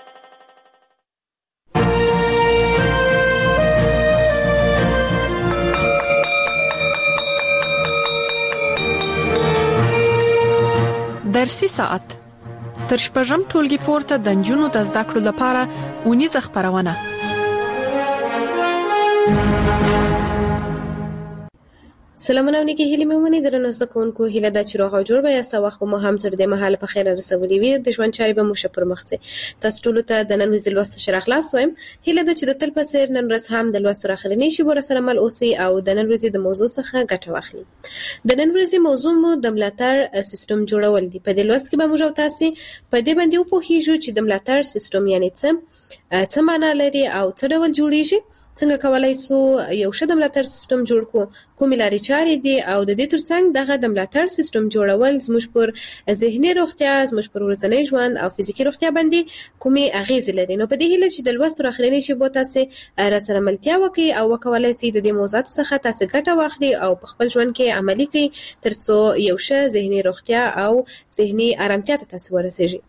درسي ساعت تر شپږم ټولګي پورته د نجونو د زده کړو لپاره اونیزه خپرونه. سلامونه ونیکي هیله مې ومني درنو زده کوونکو هیله دا چې روغ او جوړ به یاست. وخت به مو هم تر دې مهاله په خیر رسولي وي. د ژوند چارې به مو ښه پر مخ ځي. تاسو ټولو ته د نن ورځې لوست شر اخلاص وایم. هیله ده چې د تل په څیر نن ورځ هم د لوست راخلنی شي ور سره مل اوسي او د نن ورځې د موضوع څخه ګټه واخلي. د نن ورځې موضوع مو د ملاتړ سیستم جوړول دي. په دې لوست کې به موږ تاسو په دې باندې وپوهیږو چې د ملاتړ سیستم یعنی څه څه معنا لري او څه ډول جوړیږي. څنګه کولای سو یو ښه د ملاتړ سیستم جوړ کو، کومې لارې چارې دي او د دې ترڅنګ دغه د ملاتړ سیستم جوړول زموږ پر ذهني روغتیا، زموږ پر ورځنی ژوند او فزیکي روغتیا باندې کومې اغیزې لري. نو په دې هیله چې د لوست راخلنی شي بو تاسو راسره ملتیا وکړي او وکولای سي د دې موضوعات څخه تاسو ګټه واخلي او په خپل ژوند کې عملي کړئ ترڅو یو ښه ذهني روغتیا او ذهني آرامتیا ته تاسو ورسیږئ.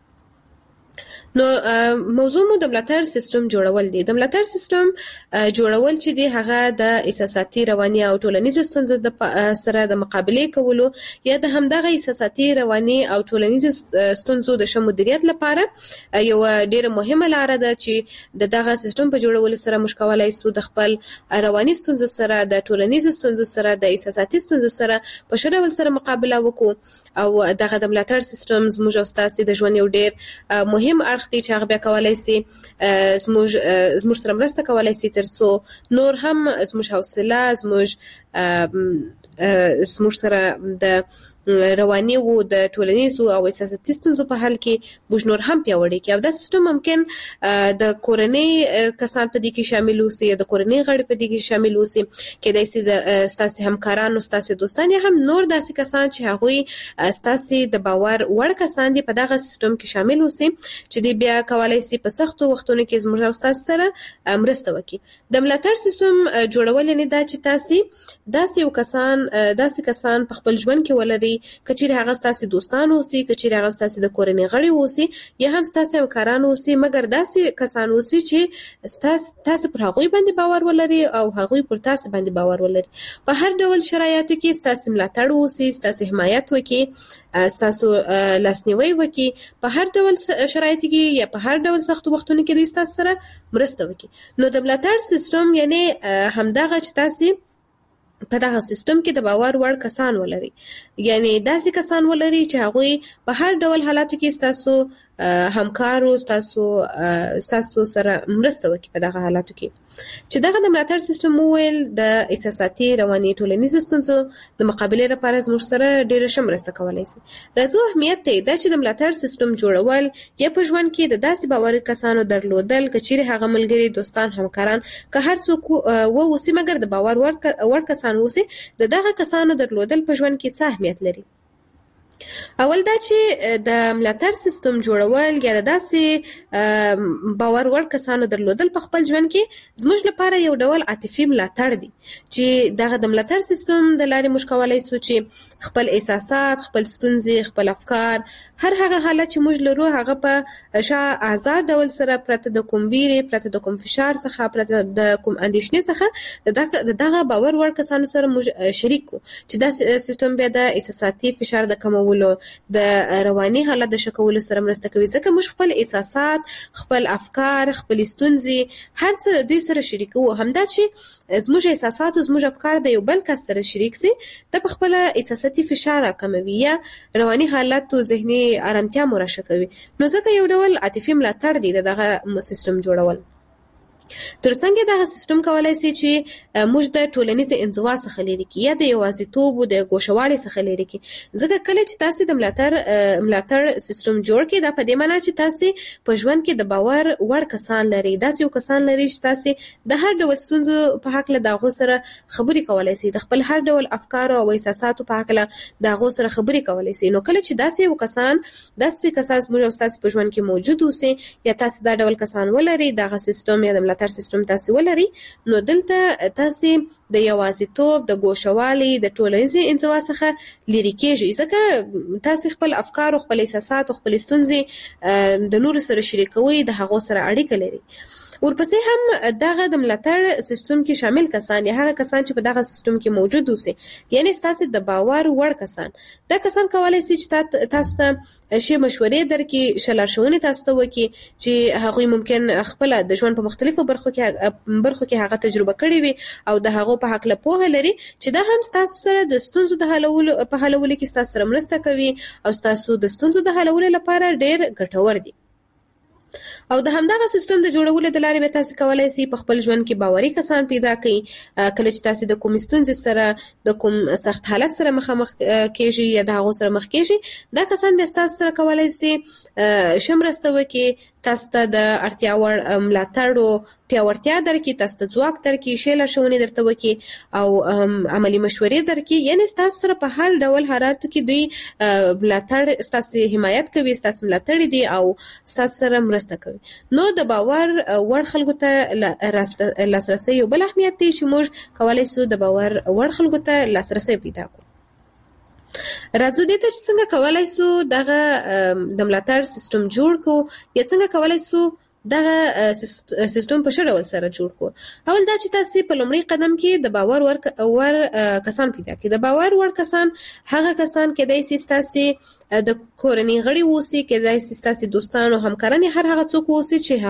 نو موضوع مو د ملاتړ سیستم جوړول دي. د ملاتړ سیستم جوړول چې دی هغه د احساساتي، رواني او ټولنیزو ستونزو سره د مقابله کولو یا د همدغه احساساتي، رواني او ټولنیزو ستونزو د ښه مدیریت لپاره یو ډیره مهمه لار ده چې د دغه سیستم په جوړولو سره موږ کولای سو د خپل رواني ستونزو سره، د ټولنیزو ستونزو سره، د احساساتي ستونزو سره په ښه ډول سره مقابله وکړو او دغه د ملاتړ سیستم زموږ او ستاسو د ژوند یو ډیر مهم اړخ دی چې هغه بیا کولای سي زموږ زموږ سره مرسته کولای سي ترڅو نور هم زموږ حوصله، زموږ زموږ سره د رواني او د ټولنیزو او احساساتي ستونزو په حل کې موږ نور هم پیاوړي کړو. دا سیستم ممکن د کورنۍ کسان په دې کې شامل وي، د کورنۍ غړي په دې کې شامل وي، کېدای شي د ستاسو همکارانو، ستاسو دوستان یا هم نور داسې کسان چې هغوی ستاسو د باور وړ کسان دي په دغه سیستم کې شامل وي چې دی بیا کولای شي په سختو وختونو کې زموږ او تاسو سره مرسته وکړي. د ملاتړ سیستم جوړول یعنی دا چې تاسو داسې یو کسان داسې کسان په خپل ژوند کې ولري کچېرې هغه ستاسو دوستان اوسي، کچېرې هغه ستاسو د کورنۍ غړي اوسي یا هم ستاسو همکاران اوسي، مګر داسې کسان اوسي چې ستاسو تاسو پر هغوی باندې باور ولري او هغوی پر تاسو باندې باور ولري. په هر ډول شرایطو کې ستاسو ملاتړ اوسي، ستاسو حمایت وکړي، ستاسو لاسنیوي وکړي. په هر ډول شرایطو کې یا په هر ډول سختو وختونو کې دوی ستاسو سره مرسته وکړي. نو د ملاتړ سیستم یعنی همدغه چې تاسو په دغه سیستم کې د باور وړ کسان ولري، یعنی داسې کسان ولري چې هغوی په هر ډول حالاتو کې ستاسو همکارو، ستاسو ستاسو سره مرسته وکړي په دغه حالاتو کې. چې دغه د ملاتړ سیستم وویل د احساساتي، رواني، ټولنیزو ستونزو د مقابلې لپاره زموږ سره ډېره ښه مرسته کولی شي. راځو اهمیت ته دا چې د ملاتړ سیستم جوړول یا په ژوند کې د داسې باوري کسانو درلودل که چیرې هغه ملګري، دوستان، همکاران که هر څوک واوسي مګر د باور وړ کسان اوسي، د دغه کسانو درلودل په ژوند کې څه اهمیت لري. اول دا چې د ملاتړ سیستم جوړول یا د داسې باور وړ کسانو درلودل په خپل ژوند کې زموږ لپاره یو ډول عاطفي ملاتړ دی چې دغه د ملاتړ سیستم د لارې موږ کولای سو چې خپل احساسات، خپل ستونزې، خپل افکار، هر هغه حالت چې موږ لرو هغه په ښه آزاد ډول سره پرته د کوم ویرې، پرته د کوم فشار څخه، پرته د کوم اندېښنې څخه د دغه باور وړ کسانو سره موږ شریک کړو چې دا سیستم بیا د احساساتي فشار د کمولو، د رواني حالت د ښه کولو سره مرسته کوي. ځکه موږ خپل احساسات، خپل افکار، خپل ستونزې هر څه د دوی سره شریکو. همدا چې زموږ احساسات او زموږ افکار د یو بل کس سره شریک سي د په خپل احساساتي فشار راکموي یا رواني حالت او ذهني آرامتیا مو راښه کوي. نو ځکه یو ډول عاطفي ملاتړ دی دغه سیستم جوړول. ترڅنګ دا سیستم کولای شي چې موږ د ټولنیز انزوا څخه لري کی یا د یوازیتوب او د ګوښوالي څخه لري کی ځکه کله چې تاسو د ملاتړ ملاتړ سیستم جوړ کړئ دا په دې معنی چې تاسو په ژوند کې د باور وړ کسان لري دا یو کسان لري چې تاسو د هر ډول ستونزو په حق له دغه سره خبرې کولای شئ د خپل هر ډول افکار او احساساتو په حق له دغه سره خبرې کولای شئ نو کله چې داسې یو کسان داسې کسان موږ تاسو په ژوند کې موجود اوسئ یا تاسو دا ډول کسان ولري دغه سیستم یا د ملاتړ سیستم تاسو ولري نو دلته تاسو د یوازیتوب د ګوښوالي د ټولنیز انزوا څخه لري کېږئ ځکه تاسو خپل افکار او خپل احساسات او خپل ستونزې د نور سره شریکوي د هغه سره اړیکه لري ورپسې هم دغه د ملاتړ سیستم کې شامل کسان یا هغه کسان چې په دغه سیستم کې موجود اوسي یعنی تاسو د باور وړ کسان دا کسان کولای شي چې تاسو ته شی مشورې درکې شلارښوونې تاسو ته وکړي چې هغه ممکن خپل د ژوند په مختلفو برخو کې برخو کې هغه تجربه کړې وي او د هغه په حق له پوهه لري چې دا هم تاسو سره د ستونزو د حلولو په حلولو کې تاسو سره مرسته کوي او تاسو د ستونزو د حلولو لپاره ډېر ګټور دي او د همدغه سیستم د جوړولو د لارې به تاسو کولای شئ په خپل ژوند کې باوري کسان پیدا کړئ کله چې تاسو د کوم ستونزې سره د کوم سخت حالت سره مخامخ کېږئ یا د هغه سره مخ کېږئ دا کسان به تاسو سره کولای شي شمرسته وکړي تاسو ته د اړتیا وړ ملاتړ او پیاوړتیا درکې تاسو ته ځواک درکې شلارښوونې درته وکړي او عملی مشورې درکې یعنی تاسو سره په هر ډول حالاتو کې دوی ملاتړ تاسو حمایت کوي تاسو ملاتړ دي او تاسو سره مرسته کوي نو د باور وړ خلکو ته لاسرسي یو بل اهمیت دی چې موږ کولای شو د باور وړ خلکو ته لاسرسي پیدا کړو راځو دې ته چې څنګه کولای شو دغه د ملاتړ سیستم جوړ کو یا څنګه کولای شو دغه سیستم په ښه ډول سره جوړ کو اول دا چې تاسو په لومړي قدم کې د باور ور ور کسان پیدا کړئ د باور ور کسان هغه کسان کېدای شي تاسو د کورنۍ غړي ووسی کېدای شي تاسو دوستان او همکاران هر هغه څوک ووسی چې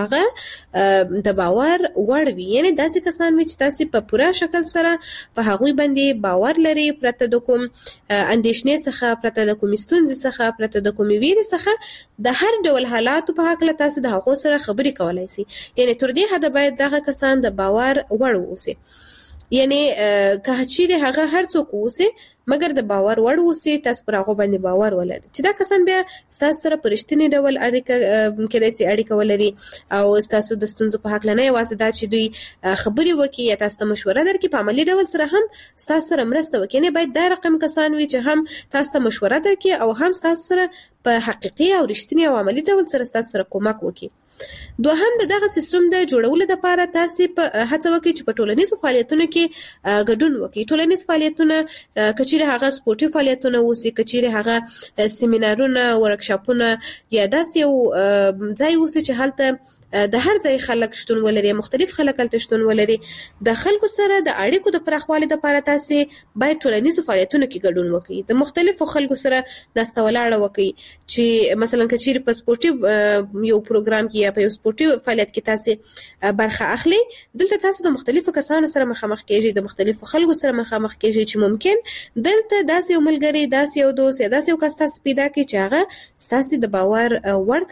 هغه د باور وړ وي یعنی داسې کسان چې تاسو په پوره شکل سره په هغه باندې باور لري پرته د کوم اندیشنې څخه پرته د کوم ستونزې څخه پرته د کوم ویرې څخه د هر ډول حالاتو په حق له تاسو د هغه سره خبرې کولای شي یعنی تر دې حد باید دغه کسان د باور وړ ووسی یعنی که چې هغه هر څوک ووسی مګر د باور وړ ووسی تاسو پر هغه باندې باور ولرئ چې دا کسان بیا تاسو سره پرشتنی ډول اړیکه کېدای شي اړیکه ولري او تاسو د ستونزو په حق نه یوازې دا چې دوی خبرې وکړي یا تاسو ته مشوره درکړي په عملی ډول سره هم تاسو سره مرسته وکړي نه باید دا رقم کسان وي چې هم تاسو ته مشوره درکړي او هم تاسو سره په حقيقي او رښتینی او عملی ډول سره تاسو سره کومک وکړي دوهم د دغه سیستم د جوړولو لپاره تاسو په هڅه وکړئ چې په ټولنیزو فعالیتونو کې ګډون وکړئ ټولنیز فعالیتونه کچېره هغه سپورتي فعالیتونه وسی کچېره هغه سیمینارونه ورکشاپونه یا داسې یو ځای وسی چې هلته د هر ځای خلک شتون ولري مختلف خلک هلته شتون ولري د خلکو سره د اړیکو د پراخوالي لپاره تاسو باید ټولنیزو فعالیتونو کې ګډون وکړئ د مختلفو خلکو سره ناسته ولاړه وکړئ چې مثلا کچېره په سپورتي یو پروګرام کې یا په یو سپورتي فعالیت کې تاسو برخه اخلي دلته تاسو د مختلفو کسانو سره مخامخ کېږئ د مختلفو خلکو سره مخامخ کېږئ چې ممکن دلته داسې یو ملګری داسې یو دوست یا داسې یو کس تاسو پیدا کړئ چې هغه تاسو د باور وړ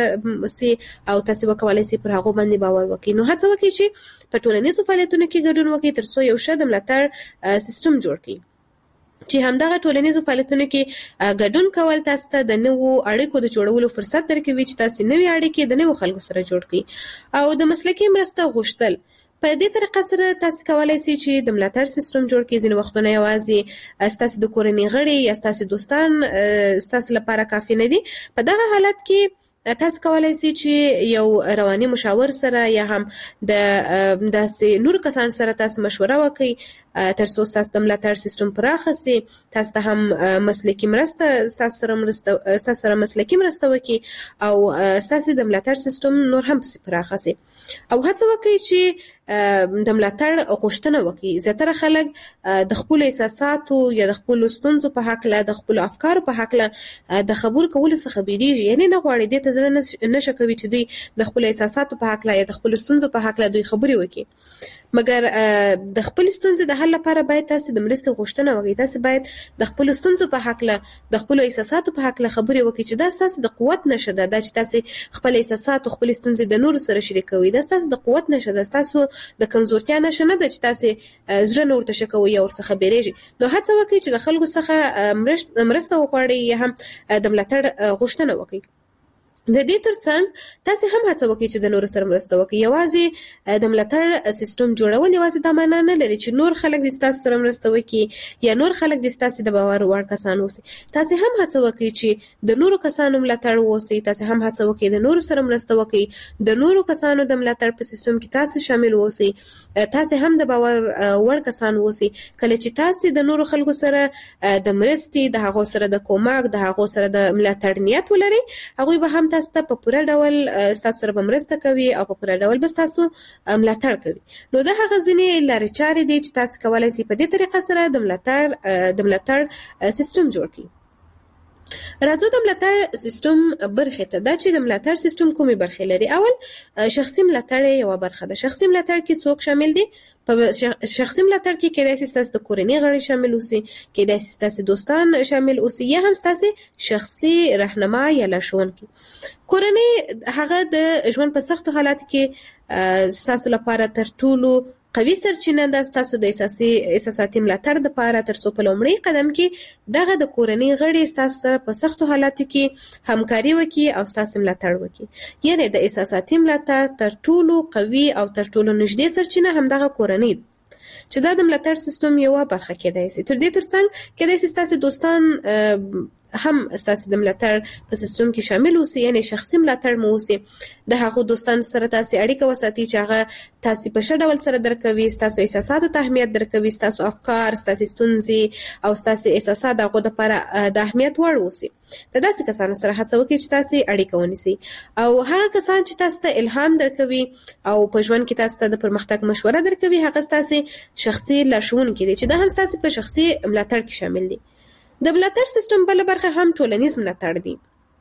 کس سي او تاسو کولای شئ پر هغه باندې باور وکړئ نو هڅه وکړئ چې په ټولنیزو فعالیتونو کې ګډون وکړئ ترڅو یو ښه د ملاتړ سیستم جوړ کړئ چې همدغه ټولنیزو فعالیتونو کې ګډون کول تاسو ته د نوو اړیکو د جوړولو فرصت درکوي چې تاسو نوې اړیکې د نوو خلکو سره جوړ کړئ او د مسلکي مرسته غوښتل په دې طریقه سره تاسو کولای شئ چې د ملاتړ سیستم جوړ کړئ ځینې وختونه یوازې تاسو د کورنۍ غړي یا تاسو دوستان تاسو لپاره کافي نه دي په دغه حالت کې تاسو کولای شئ چې یو رواني مشاور سره یا هم د داسې نور کسان سره تاسو مشوره وکړئ ترڅو تاسو د ملاتړ سیستم پراخ شي تاسو ته هم مسلکي مرسته تاسو سره مرسته تاسو سره مسلکي مرسته وکړي او تاسو د ملاتړ سیستم نور هم پراخ شي او هڅه وکړئ چې د ملاتړ غوښتنه وکړي زیاتره خلک د خپل احساساتو یا د خپل ستونزو په حق له د خپل افکارو په حق له د خبرو کولو څخه بیریږي یعنی نه غواړي د تزړه نشه کوي چې دوی د خپل احساساتو په حق له یا د خپل ستونزو په حق له دوی خبري وکړي مګر د خپل ستونزې د حل حل لپاره باید تاسو د مرستې غوښتنه وکړئ. تاسو باید د خپل ستونزو په حق له د خپل احساساتو په حق له خبرې وکړئ چې دا تاسو د قوت نشه ده، دا چې تاسو خپل احساسات او خپل ستونزې د نورو سره شریکوي، دا تاسو د قوت نشه ده، تاسو د کمزورتیا نشه نه ده چې تاسو زړه نور ته شکوي او څخه بیرېږي. نو هڅه وکړئ چې د خلکو څخه مرسته وغواړئ یا هم د ملاتړ غوښتنه وکړئ. د دې ترڅنګ تاسو هم هڅه وکړئ چې د نورو سره مرسته وکړئ. یوازې د ملاتړ سیستم جوړول یوازې دا معنا نه لري چې نور خلک د تاسو سره مرسته وکړي یا نور خلک د تاسو د باور وړ کسان اوسي. تاسو هم هڅه وکړئ چې د نورو کسانو ملاتړ ووسئ. تاسو هم هڅه وکړئ د نورو سره مرسته وکړئ، د نورو کسانو د ملاتړ په سیستم کې تاسو شامل اوسئ. تاسو هم د باور وړ کسان اوسئ. کله چې تاسو د نورو خلکو سره د مرستې، د هغو سره د کومک، د هغو سره د ملاتړ نیت ولرئ، هغوی به هم تاسو ته په پوره ډول تاسو سره مرسته کوي او په پوره ډول به تاسو ملاتړ کوي. نو دا هغه ځینې لارې چارې دي چې تاسو کولای شئ په دې طریقه سره د ملاتړ د ملاتړ سیستم جوړ کړئ. راځو د ملاتړ سیستم برخې ته. دا چې د ملاتړ سیستم کومې برخې لري؟ اول شخصي ملاتړ یو برخه ده. شخصي ملاتړ کې څوک شامل دي؟ په شخصي ملاتړ کې کېدای شي تاسو د کورنۍ غړي شامل اوسئ، کېدای شي تاسو دوستان شامل اوسئ، یا هم تاسو شخصي راهنما یا لارښوونکي. کورنۍ هغه د ژوند په سختو حالاتو کې تاسو لپاره تر ټولو قوي سرچینه ده. تاسو د اساسي احساساتي ملاتړ لپاره تر څو په لومړي قدم کې دغه د کورنۍ غړي تاسو سره په سختو حالاتو کې همکاري وکړي او تاسو ملاتړ وکړي. یعنی د اساساتي ملاتړ تر ټولو قوي او تر ټولو نږدې سرچینه همدغه کورنۍ ده چې دا د ملاتړ سیستم یو برخه کېدای شي. تر دې ترڅنګ کېدای شي تاسو دوستان هم تاسو د ملاتړ په سیستم کې شامل اوسئ، یعنی شخصي ملاتړ مو اوسئ. د هغو دوستانو سره تاسو اړیکه وساتئ چې هغه تاسو په ښه ډول سره درکوي، تاسو احساساتو ته اهمیت درکوي، تاسو افکار، تاسو ستونزې او تاسو احساسات هغه د لپاره د اهمیت وړ اوسئ. د داسې کسانو سره هڅه وکړئ چې تاسو اړیکه ونیسئ او هغه کسان چې تاسو ته الهام درکوي او په ژوند کې تاسو ته د پرمختګ مشوره درکوي، هغه تاسو شخصي لارښوونکي دي چې دا هم تاسو په شخصي ملاتړ کې شامل دي. د ملاتړ سیستم بل برخه هم ټولنیز ملاتړ دی.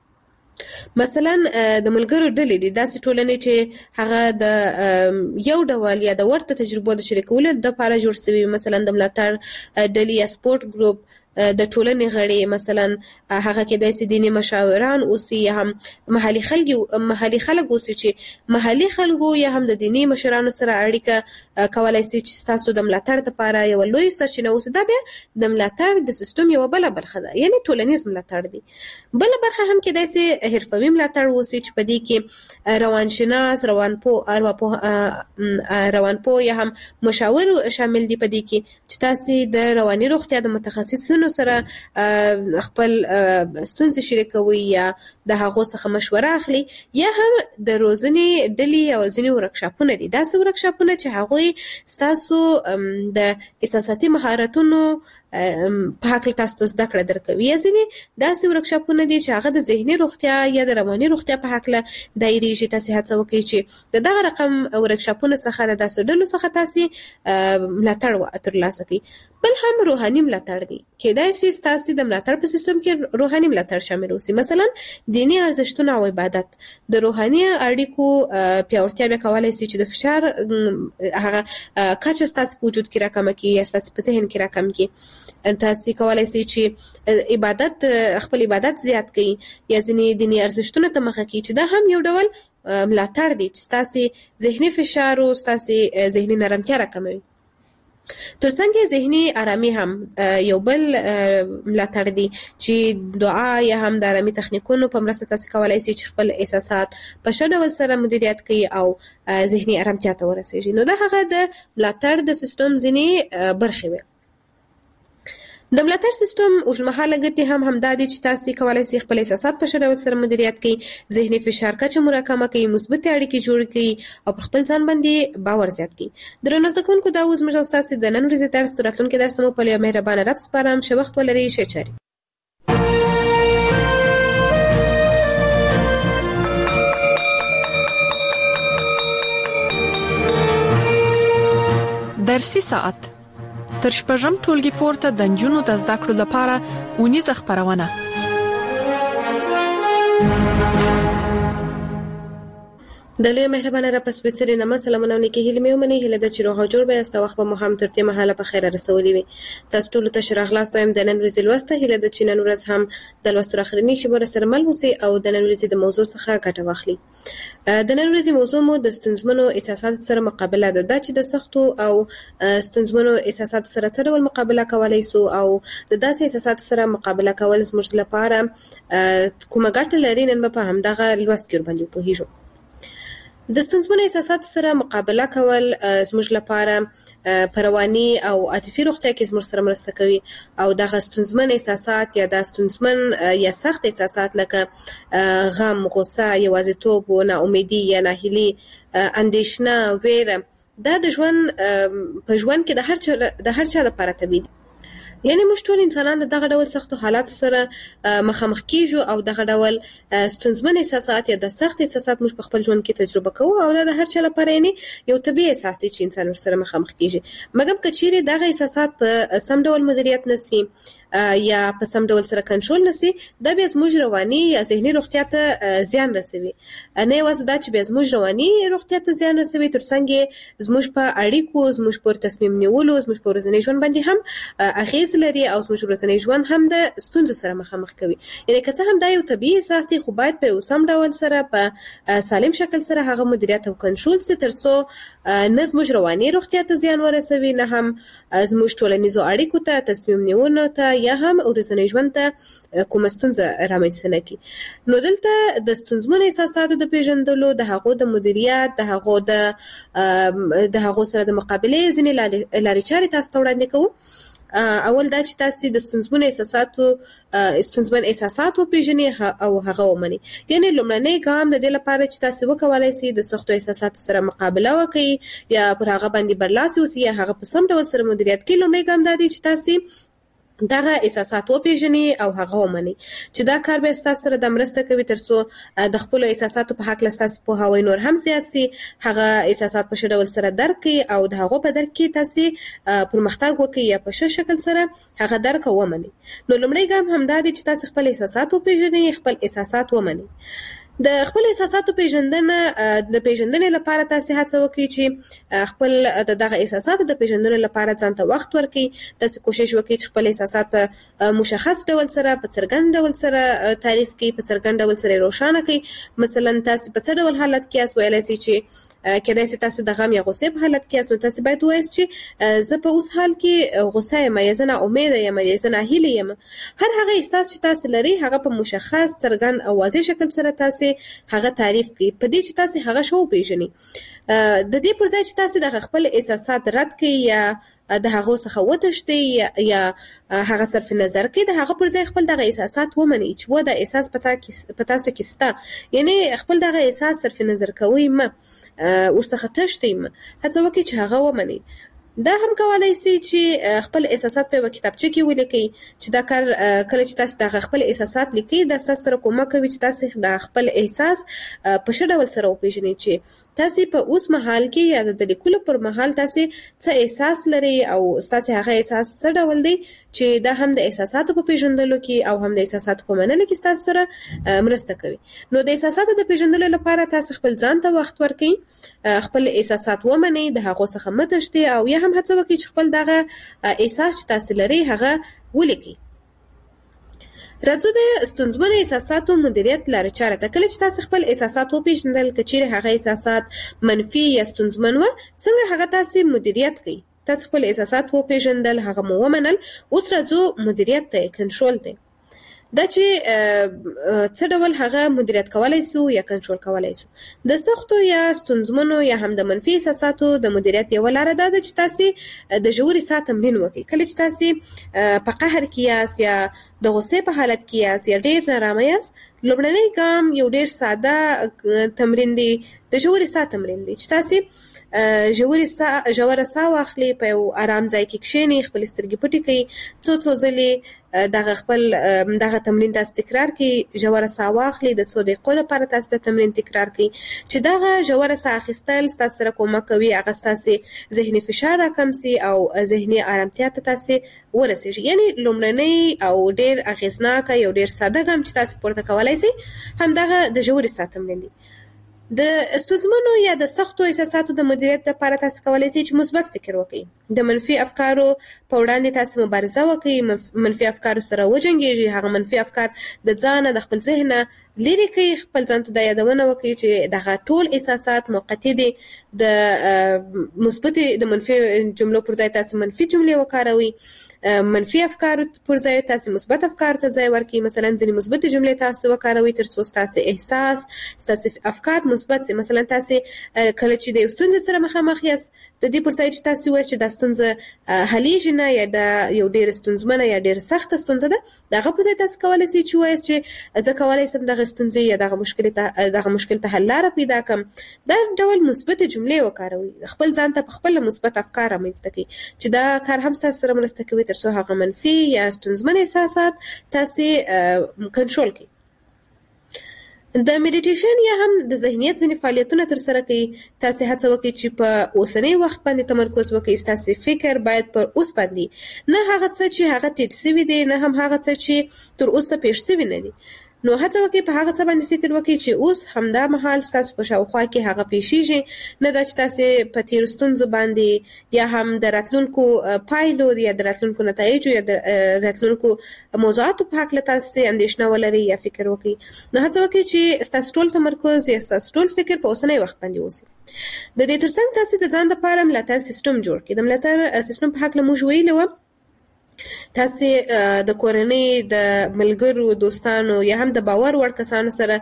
مثلا د ملګرو ډلې دي، داسې ټولنې چې هغه د یو ډول یا د ورته تجربو د شریکولو لپاره جوړ شوي، مثلا د ملاتړ ډلې یا سپورت ګروپ د ټولنې غړي، مثلا هغه کېدای شي دیني مشاوران اوسي یا هم محلي خلک محلي خلک اوسي چې محلي خلکو یا هم د دیني مشرانو سره اړیکه کولای شي چې تاسو د ملاتړ لپاره یو لوی سرچینه اوسي. دا بیا د ملاتړ د سیستم یو بل برخه ده، یعنی ټولنیز ملاتړ دی. بل برخه هم کېدای شي حرفوي ملاتړ اوسي چې په دې کې روانشناس، روانپوه، ارواپوه روانپوه یا هم مشاور شامل دي په دې کې چې تاسو د رواني روغتیا د متخصصینو سره خپل ستونزې شریکوي یا د هغو څخه مشوره اخلي، یا هم د روزنې ډلې او ځینې ورکشاپونه دي. داسې ورکشاپونه چې هغوی ستاسو د احساساتي مهارتونو په حق تاسو ته زده کړه درکوي، یا ځینې داسې ورکشاپونه دي چې هغه د ذهني روغتیا یا د رواني روغتیا په حق دایریږي. تاسو هڅه وکړئ چې د دغه رقم ورکشاپونو څخه د داسې ډلو څخه تاسو ملاتړ ترلاسه کړئ. بل هم روحاني ملاتړ دی. کېدای شي تاسو د ملاتړ په سیستم کې روحاني ملاتړ شامل اوسي، مثلا دینی ارزښتونه او عبادت. د روحاني اړیکو پیاوړتیا به کولای شي چې د فشار هغه کچه تاسو په وجود کې راکمه کړي یا تاسو په ذهن کې راکم کړي. تاسو کولای شئ چې عبادت خپل عبادت زیات کړئ یا ځینې دیني ارزښتونه ته مخه کړئ، چې دا هم یو ډول ملاتړ دی چې تاسو ذهني فشار او تاسو ذهني نرمتیا راکموي. ترڅنګ ذهني آرامي هم یو بل ملاتړ دی چې دعا یا هم د آرامي تخنیکونو په مرسته تاسو کولای شئ چې خپل احساسات په ښه ډول سره مدیریت کړئ او ذهني آرامتیا ته ورسیږئ. نو دا هغه د ملاتړ د سیستم ځینې برخې وي. د ملاتړ سیستم اوږدمهاله ګټې هم همدا دي چې تاسو کولای شئ خپل احساسات په ښه ډول سره مدیریت کړئ، ذهني فشار کچه مو راکمه کړئ، مثبتې اړیکې جوړې کړئ او پر خپل ځان باندې باور زیات کړئ. درنو زده کوونکو، دا اوس موږ ستاسو د نن ورځې درس تر راتلونکي درس مو په یو مهربانه رب سپارم. ښه وخت ولرئ. ښه چارې. درسي ساعت تر شپږم ټولګي پورته د نجونو د زده کړو لپاره اونیزه خبرونه. د لوی مهربانه را پس بيڅري نامه سلامونه نیکی هیله مې ومني هیله د چیرو هجوړ به است وخت به محمد ترته محله په خیر رسولي وي تاسو ټول ته شرح خلاص وایم د نن ورځې لوسته هیله د چینن ورځ هم د لوستر اخرنی شبر سره مل وسی او د نن ورځې د موضوع څخه ګټه واخلي د نن ورځې موضوع مو د ستونزمنو احساسات سره مقابله ده د چې د سختو او ستونزمنو احساسات سره ترول مقابله کولای سو او د داسې احساسات سره مقابله کول زموږ لپاره کومه ګټه لري نن په همدغه لوست کې باندې پوهیږو د ستونزمنو احساسات سره مقابله کول زموږ لپاره پروانی او عاطفي روغتیا کې زموږ سره مرسته کوي او دغه ستونزمن احساسات یا د ستونزمن یا سخت احساسات لکه غم، غوسه، یوازیتوب، ناامیدي یا ناهیلي، اندېښنه، ویره دا د ژوند په ژوند کې د هر چا د هر چا لپاره طبیعي دي. یعنی موږ ټول انسانان دغه ډول سختو حالاتو سره مخامخ کیږو او دغه ډول ستونزمن احساسات یا د سخت احساسات موږ په خپل ژوند کې تجربه کوو او دا د هر چا لپاره یعنی یو طبيعي احساس دی چې انسان ورسره مخامخ کیږي مګر کچيري دغه احساسات په سم ډول مدیریت نشي یا په سم ډول سره کنټرول نشي دا به زموږ رواني یا ذهني روغتیا ته زیان رسوي نه یوازې دا چې به زموږ رواني روغتیا ته زیان رسوي ترڅنګ زموږ په اړیکو زموږ په تصمیم نیولو زموږ په ورځني ژوند باندې هم اغیز لري او زموږ ورځنی ژوند هم د ستونزو سره مخامخ کوي یعنی که څه هم دا یو طبيعي احساس دی خو باید په سم ډول سره په سالم شکل سره هغه مدیریت او کنټرول سي ترڅو نه زموږ رواني روغتیا ته زیان ورسوي نه هم زموږ ټولنیزو اړیکو ته تصمیم نیونه ته یا هم ورځنی ژوند ته کوم ستونزه رامنځته نه کړي نو دلته د ستونزمنو احساساتو د پیژندلو د هغو د مدیریت د هغو د د هغو سره د مقابله ځینې لارې چارې تاسو ته وړاندې کوو اول دا چې تاسو د ستونزمنو احساساتو ستونزمن احساسات وپیژنئ او هغه ومنئ یعنی لومړنی ګام د دې لپاره چې تاسو وکولای شئ د سختو احساساتو سره مقابله وکړئ یا پر هغه باندې برلاسي اوسئ یا هغه په سم ډول سره مدیریت کړئ لومړی ګام دا دی چې تاسو دغه احساسات وپیژنئ او هغه ومنئ چې دا کار به تاسو سره د مرسته کوي ترڅو د خپل احساساتو په حق لاساس په هوای نور هم زیات سي هغه احساسات په شډول سره درک کړئ او د هغه په درک کې تاسو پرمختګ وکړئ یا په ښه شکل سره هغه درک ومنئ نو لومړی ګام هم دا دی چې تاسو خپل احساسات وپیژنئ خپل احساسات ومنئ د خپل احساساتو پیژندنه د پیژندنې لپاره تاسو هڅه وکړئ چې خپل دغه احساساتو د پیژندنې لپاره ځان ته وخت ورکړئ تاسو کوشش وکړئ چې خپل احساسات په مشخص ډول سره په څرګند ډول سره تعریف کړئ په څرګند ډول سره روښانه کړئ مثلا تاسو په څه ډول حالت کې اس ویلای شئ چې کله چې تاسو د غم یا غوسې په حالت کې اسنو تاسو باید وایئ چې زه په اوس حال کې غوسه یم یا زه نه امید یم یا زه نه هیله یم هر هغه احساس چې تاسو لري هغه په مشخص څرګند او واضح شکل سره تاسو هغه تعریف کړئ په دې چې تاسو هغه شو پیژنئ د دې پر ځای چې تاسو د خپل احساسات رد کړئ یا د هغه څخه وتښتئ یا هغه صرف نظر کړئ د هغه پر ځای خپل دغه احساسات ومنئ چې و د احساس پتا کې پتا څه کېستا یعنی خپل دغه احساس صرف نظر کوئ ما ورڅخه تښتئ هڅه وکړئ چې هغه ومنئ دا هم کولای شي چې خپل احساسات په کتابچه کې ولیکئ چې دا کار کله چې تاسو د خپل احساسات لیکئ د تاسو سره کومک کوي چې تاسو د خپل احساس په ښه ډول سره وپیژنئ چې تاسو په اوس مهال کې یا د لیکلو پر مهال تاسو څه احساس لري او تاسو هغه احساس څه ډول دی چې دا هم د احساساتو په پیژندلو کې او هم د احساساتو په منلو کې تاسو سره مرسته کوي نو د احساساتو د پیژندلو لپاره تاسو خپل ځان ته وخت ورکړئ خپل احساسات ومنئ د هغه څخه متښتئ او یا هم هڅه وکړئ چې خپل دغه احساس چې تاسو لري هغه ولیکئ راځو د ستونزمنو احساساتو مدیریت لاره چاره ته کله چې تاسو خپل احساسات وپیژندل کچېره هغه احساسات منفي یا ستونزمن و څنګه هغه تاسو مدیریت کړئ تاسو خپل احساسات وپیژندل هغه مو ومنل اوس راځو مدیریت ته کنټرول ته دا چې څه ډول هغه مدیریت کولای شو یا کنټرول کولای شو د سختو یا ستونزمنو یا هم د منفي احساساتو د مدیریت یو لاره ده چې تاسو د ژوري ساه تمرین وکړئ کله چې تاسو په قهر کې یاست یا د غوسې په حالت کې یاست یا ډېر نارامه یاست لومړنی ګام یو ډېر ساده تمرین دی د ژوري ساه تمرین دی چې تاسو ژوري ساه ژوره ساه واخلئ په یو آرام ځای کې کښېنئ خپل سترګې پټې کړئ څو څو ځلې دغه خپل دغه تمرین تاسو تکرار کړئ ژوره ساه واخلئ د څو دقیقو لپاره تاسو د تمرین تکرار کړئ چې دغه ژوره ساه اخیستل تاسو سره کومک کوي هغه تاسو ذهني فشار راکم سي او ذهني آرامتیا ته تاسو ورسیږي یعنی لومړنی او ډېر اغیزناک یو ډېر ساده ګام چې تاسو پورته کولای شئ همدغه د ژورې ساه تمرین دی د ستونزمنو یا د سختو احساساتو د مدیریت لپاره تاسو کولای شئ چې مثبت فکر وکړئ. د منفي افکارو په وړاندې تاسو مبارزه وکړئ، منفي افکارو سره وجنګیږئ، هغه منفي افکار د ځان د خپل ذهن لري کوي، خپل ځان ته د یادونه وکړي چې دغه ټول احساسات موقتی دي. د مثبت د منفي جملو پر ځای تاسو منفي جملې وکاروئ، منفي افکار پر ځای تاسو مثبت افکار ته ځای ورکړئ. مثلا ځینې مثبت جملې تاسو وکاروئ ترڅو تاسو احساس تاسو افکار مثبت سي. مثلا تاسو کله چې د ستونزې سره مخامخ یاست، د دې پر ځای چې تاسو وایئ چې د ستونزه حلیږي نه یا د یو ډیر ستونزمنه یا ډیر سخت ستونزه ده، دغه پر ځای تاسو کولای شئ چې وایئ چې زه کولای شم دغه ستونزې یا دغه مشکل ته دغه مشکل ته حل لاره پیدا کړم. دا ډول مثبت جملې وکاروئ، خپل ځان ته خپل مثبت افکار رامنځته کړئ چې دا کار هم تاسو سره مرسته کوي ترڅو هغه منفي یا ستونزمن احساسات تاسو کنټرول کړئ. د میډیټیشن یا هم د ذهنیت ځینې فعالیتونه تر سره کوي. تاسو هڅه وکړئ چې په اوسنی وخت باندې تمرکز وکړئ. تاسو فکر باید پر اوس باندې، نه هغه څه چې هغه تیر شوی دی، نه هم هغه څه چې تر اوسه پیښ شوی نه دي. نو هڅه وکړئ په هغه څه باندې فکر وکړئ چې اوس همدا مهال تاسو په شاوخوا کې هغه پیښیږي، نه دا چې تاسو په تیر ستونزو باندې یا هم د راتلونکو پایلو یا د راتلونکو نتایجو یا د راتلونکو موضوعاتو په هکله تاسو اندېښنه ولرئ یا فکر وکړئ. نو هڅه وکړئ چې تاسو ټول تمرکز یا تاسو ټول فکر په اوسنی وخت باندې وسی. د دې ترڅنګ تاسو د ځان لپاره ملاتړ سیستم جوړ کړئ. د ملاتړ سیستم په هکله موږ ویلو تاسو د کورنۍ، د ملګرو، دوستانو یا هم د باور وړ کسانو سره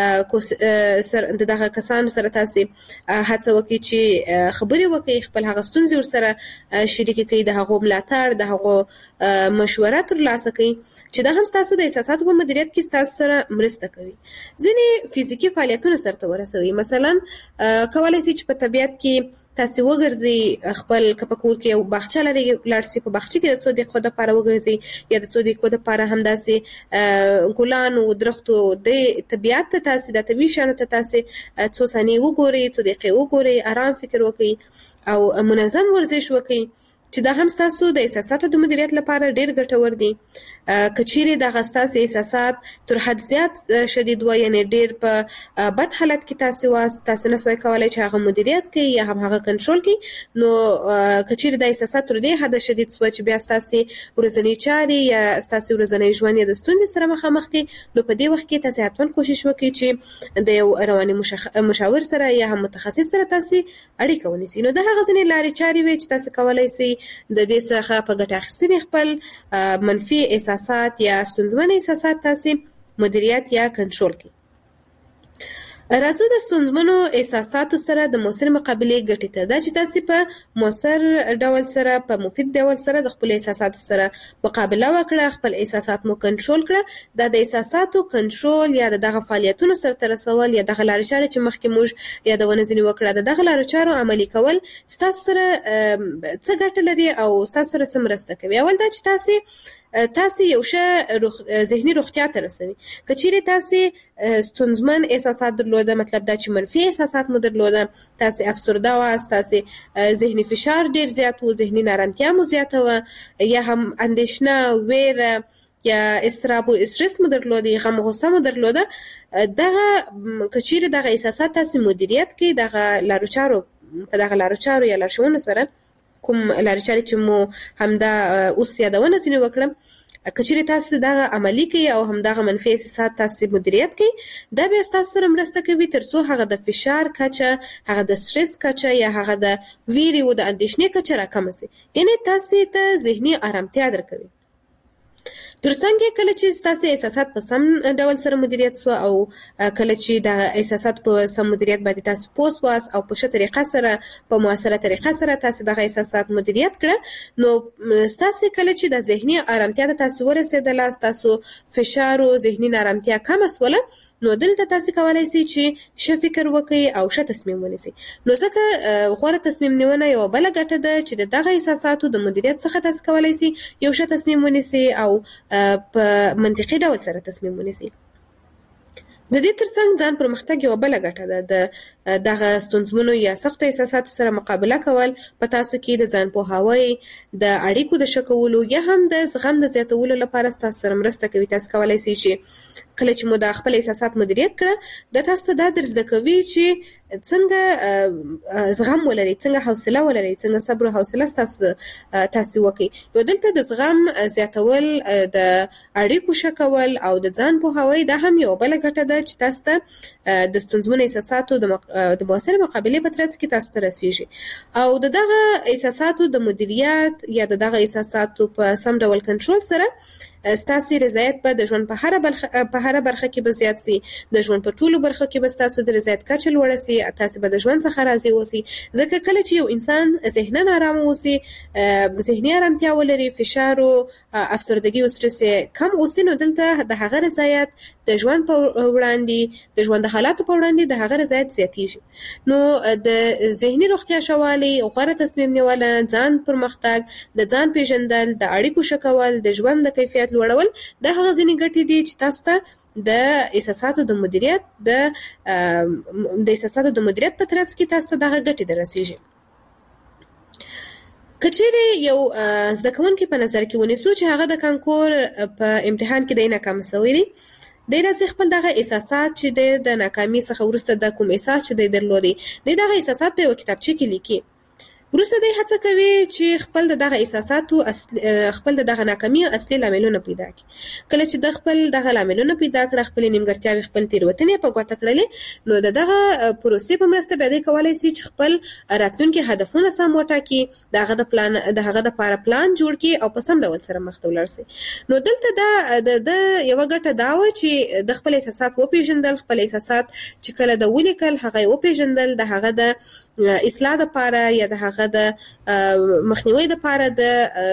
سره د دغه کسانو سره تاسو هڅه وکړئ چې خبرې وکړئ، خپل هغه ستونزې ورسره شریک کړئ، د هغو ملاتړ، د هغو مشوره ترلاسه کړئ چې دا هم تاسو د احساساتو په مدیریت کې تاسو سره مرسته کوي. ځینې فزیکی فعالیتونه سره ورسوي. مثلا کولای شئ چې په طبیعت کې تاسو وګرځئ، خپل کپکور کې یو باغچه لري، لاړ شئ په باغچه کې د څو دقیقو لپاره وګرځئ یا د څو دقیقو لپاره همداسې ګلان او درختو د طبیعت ته تاسو د طبیعي شانو ته تاسو څو ثانیې وګورئ، څو دقیقې وګورئ، آرام فکر وکړئ او منظم ورزش وکړئ چې دا هم تاسو د احساساتو د مدیریت لپاره ډیر ګټور دي. کچيري د غستاس احساسات تر حد زیات شدید و یعنی ډیر په بد حالت کې تاسو واس تاسو نه سوي کولای چې هغه مدیریت کوي یا هم هغه کنټرول کوي. نو کچيري د احساسات تر دې حد شدید سوي چې بیا تاسو ورځنی چاري یا تاسو ورځنی ژوند د ستونزې سره مخامخ کی، نو په دې وخت کې تاسو حتمن کوشش وکړئ چې د یو رواني مشاور سره یا هم متخصص سره تاسو اړیکه ونیسئ. نو د هغه ځنې لارې چاري وي چې تاسو کولای شئ د دې څخه په ګټه اخیستنې خپل منفي احساسات یا ستونزمن احساسات تاسو مدیریت یا کنټرول کړئ. راځو د ستونزمنو احساساتو سره د مؤثر مقابله ګټې ته. دا چې تاسو په مؤثر ډول سره په مفید ډول سره د خپل احساساتو سره مقابله وکړه، خپل احساسات مو کنټرول کړه. دا د احساساتو کنټرول یا دغه فعالیتونو سره رسول یا دغه لارې چارې چې مخکې موږ یادونه ځنې وکړه، دغه لارې چارو عملي کول تاسو سره څه ګټه لري او تاسو سره څه مرسته کوي. اول دا چې تاسو تاسو یو ښه روغ ذهني روغتیا ته رسوي. کچېرې تاسو ستونزمن احساسات درلوده، مطلب دا چې منفي احساسات مو درلوده، تاسو افسرده واست، تاسو ذهني فشار ډیر زیات وو، ذهني نارامتیا مو زیاته وه، یا هم اندېښنه، ویره یا استراب او استرس مو درلوده، غم او غصه مو درلوده، دغه کچېرې دغه احساسات تاسو مدیریت کوي دغه لارو چارو په دغه لارو چارو یا لارښوونو سره کوم لارې چارې چې مو همدا اوس یادونه ځینې وکړم، کچېرې تاسو دغه عملي کوي او همدغه منفي احساسات تاسو مدیریت کوي، دا بیا تاسو سره مرسته کوي ترڅو هغه د فشار کچه، هغه د سټرس کچه یا هغه د ویرې او د اندېښنې کچه راکمه شي. یعنی تاسو ته ذهني آرامتیا درکوي. ترڅنګ کله چې تاسو احساسات په سم ډول سره مدیریت سو او کله چې د احساسات په سم مدیریت باندې تاسو پوس واس او په ښه طریقه سره په موثره طریقه سره تاسو د احساسات مدیریت کړه، نو تاسو کله چې د ذهني آرامتیا ته تاسو ورسېدل، تاسو فشار او ذهني نارامتیا کم اسوله، نو دلته تاسو کولای شئ چې ښه فکر وکړئ او ښه تصمیم ونیسئ. نو ځکه غوره تصمیم نیونه یو بل ګټه ده چې دغه احساساتو د مدیریت څخه تاسو کولای شئ یو ښه تصمیم ونیسئ او په منطقي ډول سره تصمیم ونیسئ. د دې ترڅنګ ځان پرمختګ یو بل ګټه ده. د دغه ستونزمنو یا سختو احساساتو سره مقابله کول په تاسو کې د ځان پوهاوي، د اړیکو د ښه کولو یا هم د زغم د زیاتولو لپاره تاسو سره مرسته کوي. تاسو کولای شئ چې کله چې مو د خپل احساسات مدیریت کړه د تاسو دا درس د کوي چې څنګه زغم ولري، څنګه حوصله ولري، څنګه صبر او حوصله تاسو تاسو وکړي. نو دلته د زغم زیاتول، د اړیکو ښه کول او د ځان پوهاوي دا هم یو بل ګټه ده چې تاسو ته د ستونزمنو احساساتو د د موثر مقابله په ترڅ کې تاسو ته رسیږي. او د دغه احساساتو د مدیریت یا د دغه احساساتو په سم ډول کنټرول سره ستاسو رضایت به د ژوند په هر برخه په هر برخه کې به زیات سي، د ژوند په ټولو برخو کې به تاسو د رضایت کچه لوړه سي، تاسو به د ژوند څخه راضي اوسئ. ځکه کله چې یو انسان ذهناً آرام اوسي، ذهني آرامتیا ولري، فشار او افسردګي او سټرس کم اوسي، نو دلته د هغه رضایت د ژوند په وړاندې، د ژوند د حالاتو په وړاندې د هغه رضایت زیاتیږي. نو د ذهني روغتیا شوالي او غوره تصمیم نیول، ځان پرمختګ، د ځان پیژندل، د اړیکو ښه کول، د ژوند د کیفیت لوړول، د هغه ځینې ګټې دي چې تاسو ته د احساساتو د مدیریت د د احساساتو د مدیریت په ترڅ کې تاسو ته دغه ګټې درسیږي. کچېرې یو زده کوونکی په نظر کې ونیسو چې هغه د کانکور په امتحان کې د ناکام شوی دی، د راځي خپل دغه احساسات چې د ناکامۍ څخه وروسته د کوم احساس چې د درلودي د دغه احساسات په کتابچه کې لیکي. وروسته د هڅه کوي چې خپل دغه احساساتو خپل دغه ناکامۍ اصلي لاملونه پیدا کړي. کله چې د خپل دغه لاملونه پیدا کړي، خپل نیمګړتیاوې، خپل تېروتنې په ګوته کړلې، نو د دغه پروسې په مرسته به د کولای شي چې خپل راتلونکي هدفونه سم وټاکي، دغه د پلان دغه د لپاره پلان جوړ کړي او په سم ډول سره مخ ته ولاړ شي. نو دلته دا د یو ګټه دا و چې د خپل احساسات وپیژندل، خپل احساسات چې کله د ولیکل هغه وپیژندل، د هغه د اصلاح لپاره یا د هغه د مخنیوي لپاره د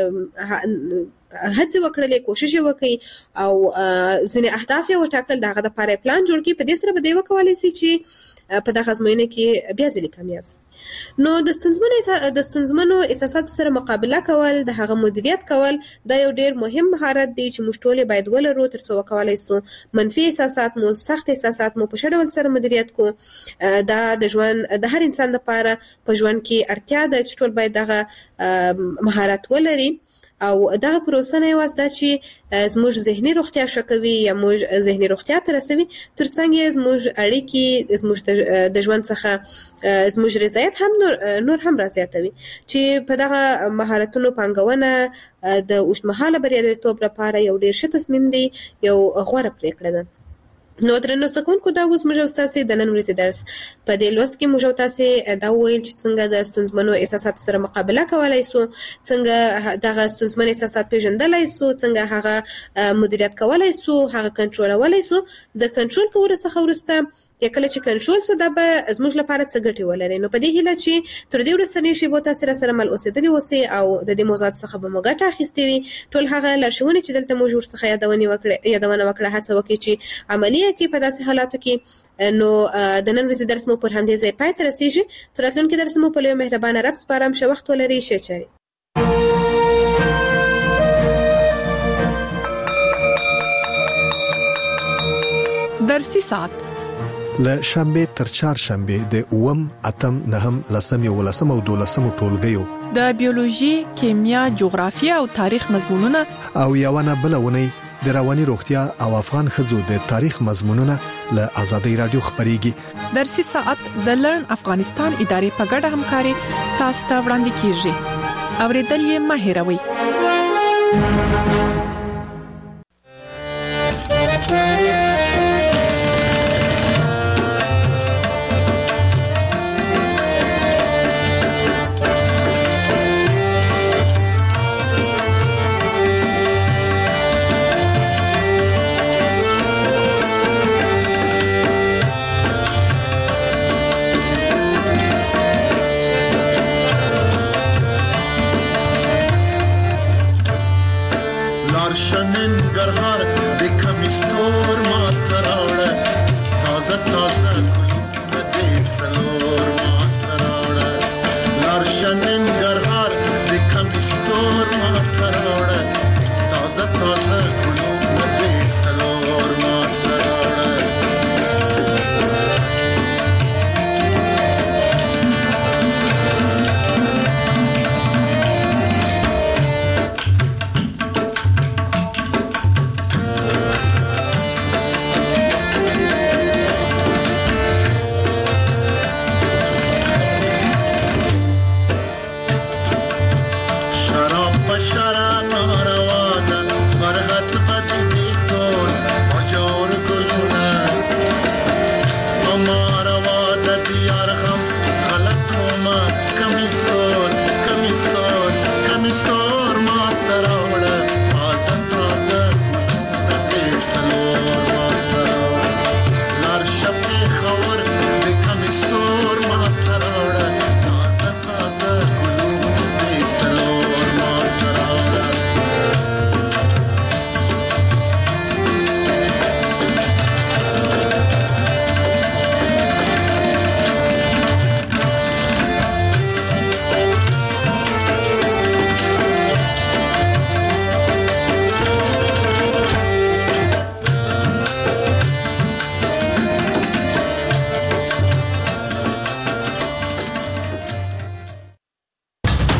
هڅه وکړلې، کوشش وکړي او ځینې اهداف یې وټاکل، دغه لپاره پلان جوړ کړي. په دې سره به دی وکولای شي چې په دغه ازموینه کې بیا ځلې کامیاب شي. نو د ستونزمنو د ستونزمنو احساساتو سره مقابله کول، د هغه مدیریت کول، دا یو ډیر مهم مهارت دی چې موږ ټول باید ولرو ترڅو وکولای شو منفي احساسات مو، سخت احساسات مو په ښه ډول سره مدیریت کو. دا د ژوند د هر انسان لپاره په ژوند کې اړتیا ده چې ټول باید دغه مهارت ولري. او دغه پروسه نه یوازې دا چې زموږ ذهني روغتیا ښه کوي یا موږ ذهني روغتیا ته رسوي، ترڅنګ یې زموږ اړیکې، زموږ د ژوند څخه زموږ رضایت هم نور نور هم رازیاتوي. چې په دغه مهارتونو پانګونه د اوږدمهاله بریالیتوب لپاره یو ډېر ښه تصمیم دی، یو غوره پرېکړه ده. نو درنو زده کوونکو، دا اوس موږ تاسو د نن ورځې درس په دې لوست کې موږ تاسو دا وویل چې څنګه د ستونزمنو احساساتو سره مقابله کولای شو، څنګه دغه ستونزمن احساسات پیژندلای شو، څنګه هغه مدیریت کولای شو، هغه کنټرولولای شو. د کنټرول کولو څخه وروسته یا کله چې کنټرول شو، دا به زموږ لپاره څه ګټې ولري. نو په دې هیله چې تر دې وروستنۍ شیبو تاسو سره مل اوسېدلي اوسئ او د دې موضوعات څخه به مو ګټه اخیستې وي. ټول هغه لارښوونې چې دلته موږ ورڅخه یادونه وکړه یادونه وکړه هڅه وکړئ چې عملي کړئ په داسې حالاتو کې. نو د نن ورځې درس مو پر همدې ځای پای ته رسیږي. تر راتلونکي درس مو په لوی مهربانه رب سپارم. ښه وخت ولرئ. ښه چارې. درسي ساعت له شنبه تر چهارشنبه د اوم اتم نهم لسم یو لسم او دولسم ټولګیو د بیولوژي، کیمیا، جغرافیه او تاریخ مضمونونه او یوونه بلونه د رواني روغتیا او افغان خزو د تاریخ مضمونونه له آزادۍ رادیو خبريږي. درسي ساعت د لرن افغانستان ادارې په ګډه همکاري تاسو ته وړاندې کیږي. اوریدل یې مه هېروئ. ننګرهار د کمیستور ما تراړه تازه تازه ګلونه دې سلور ما تراړه لارشن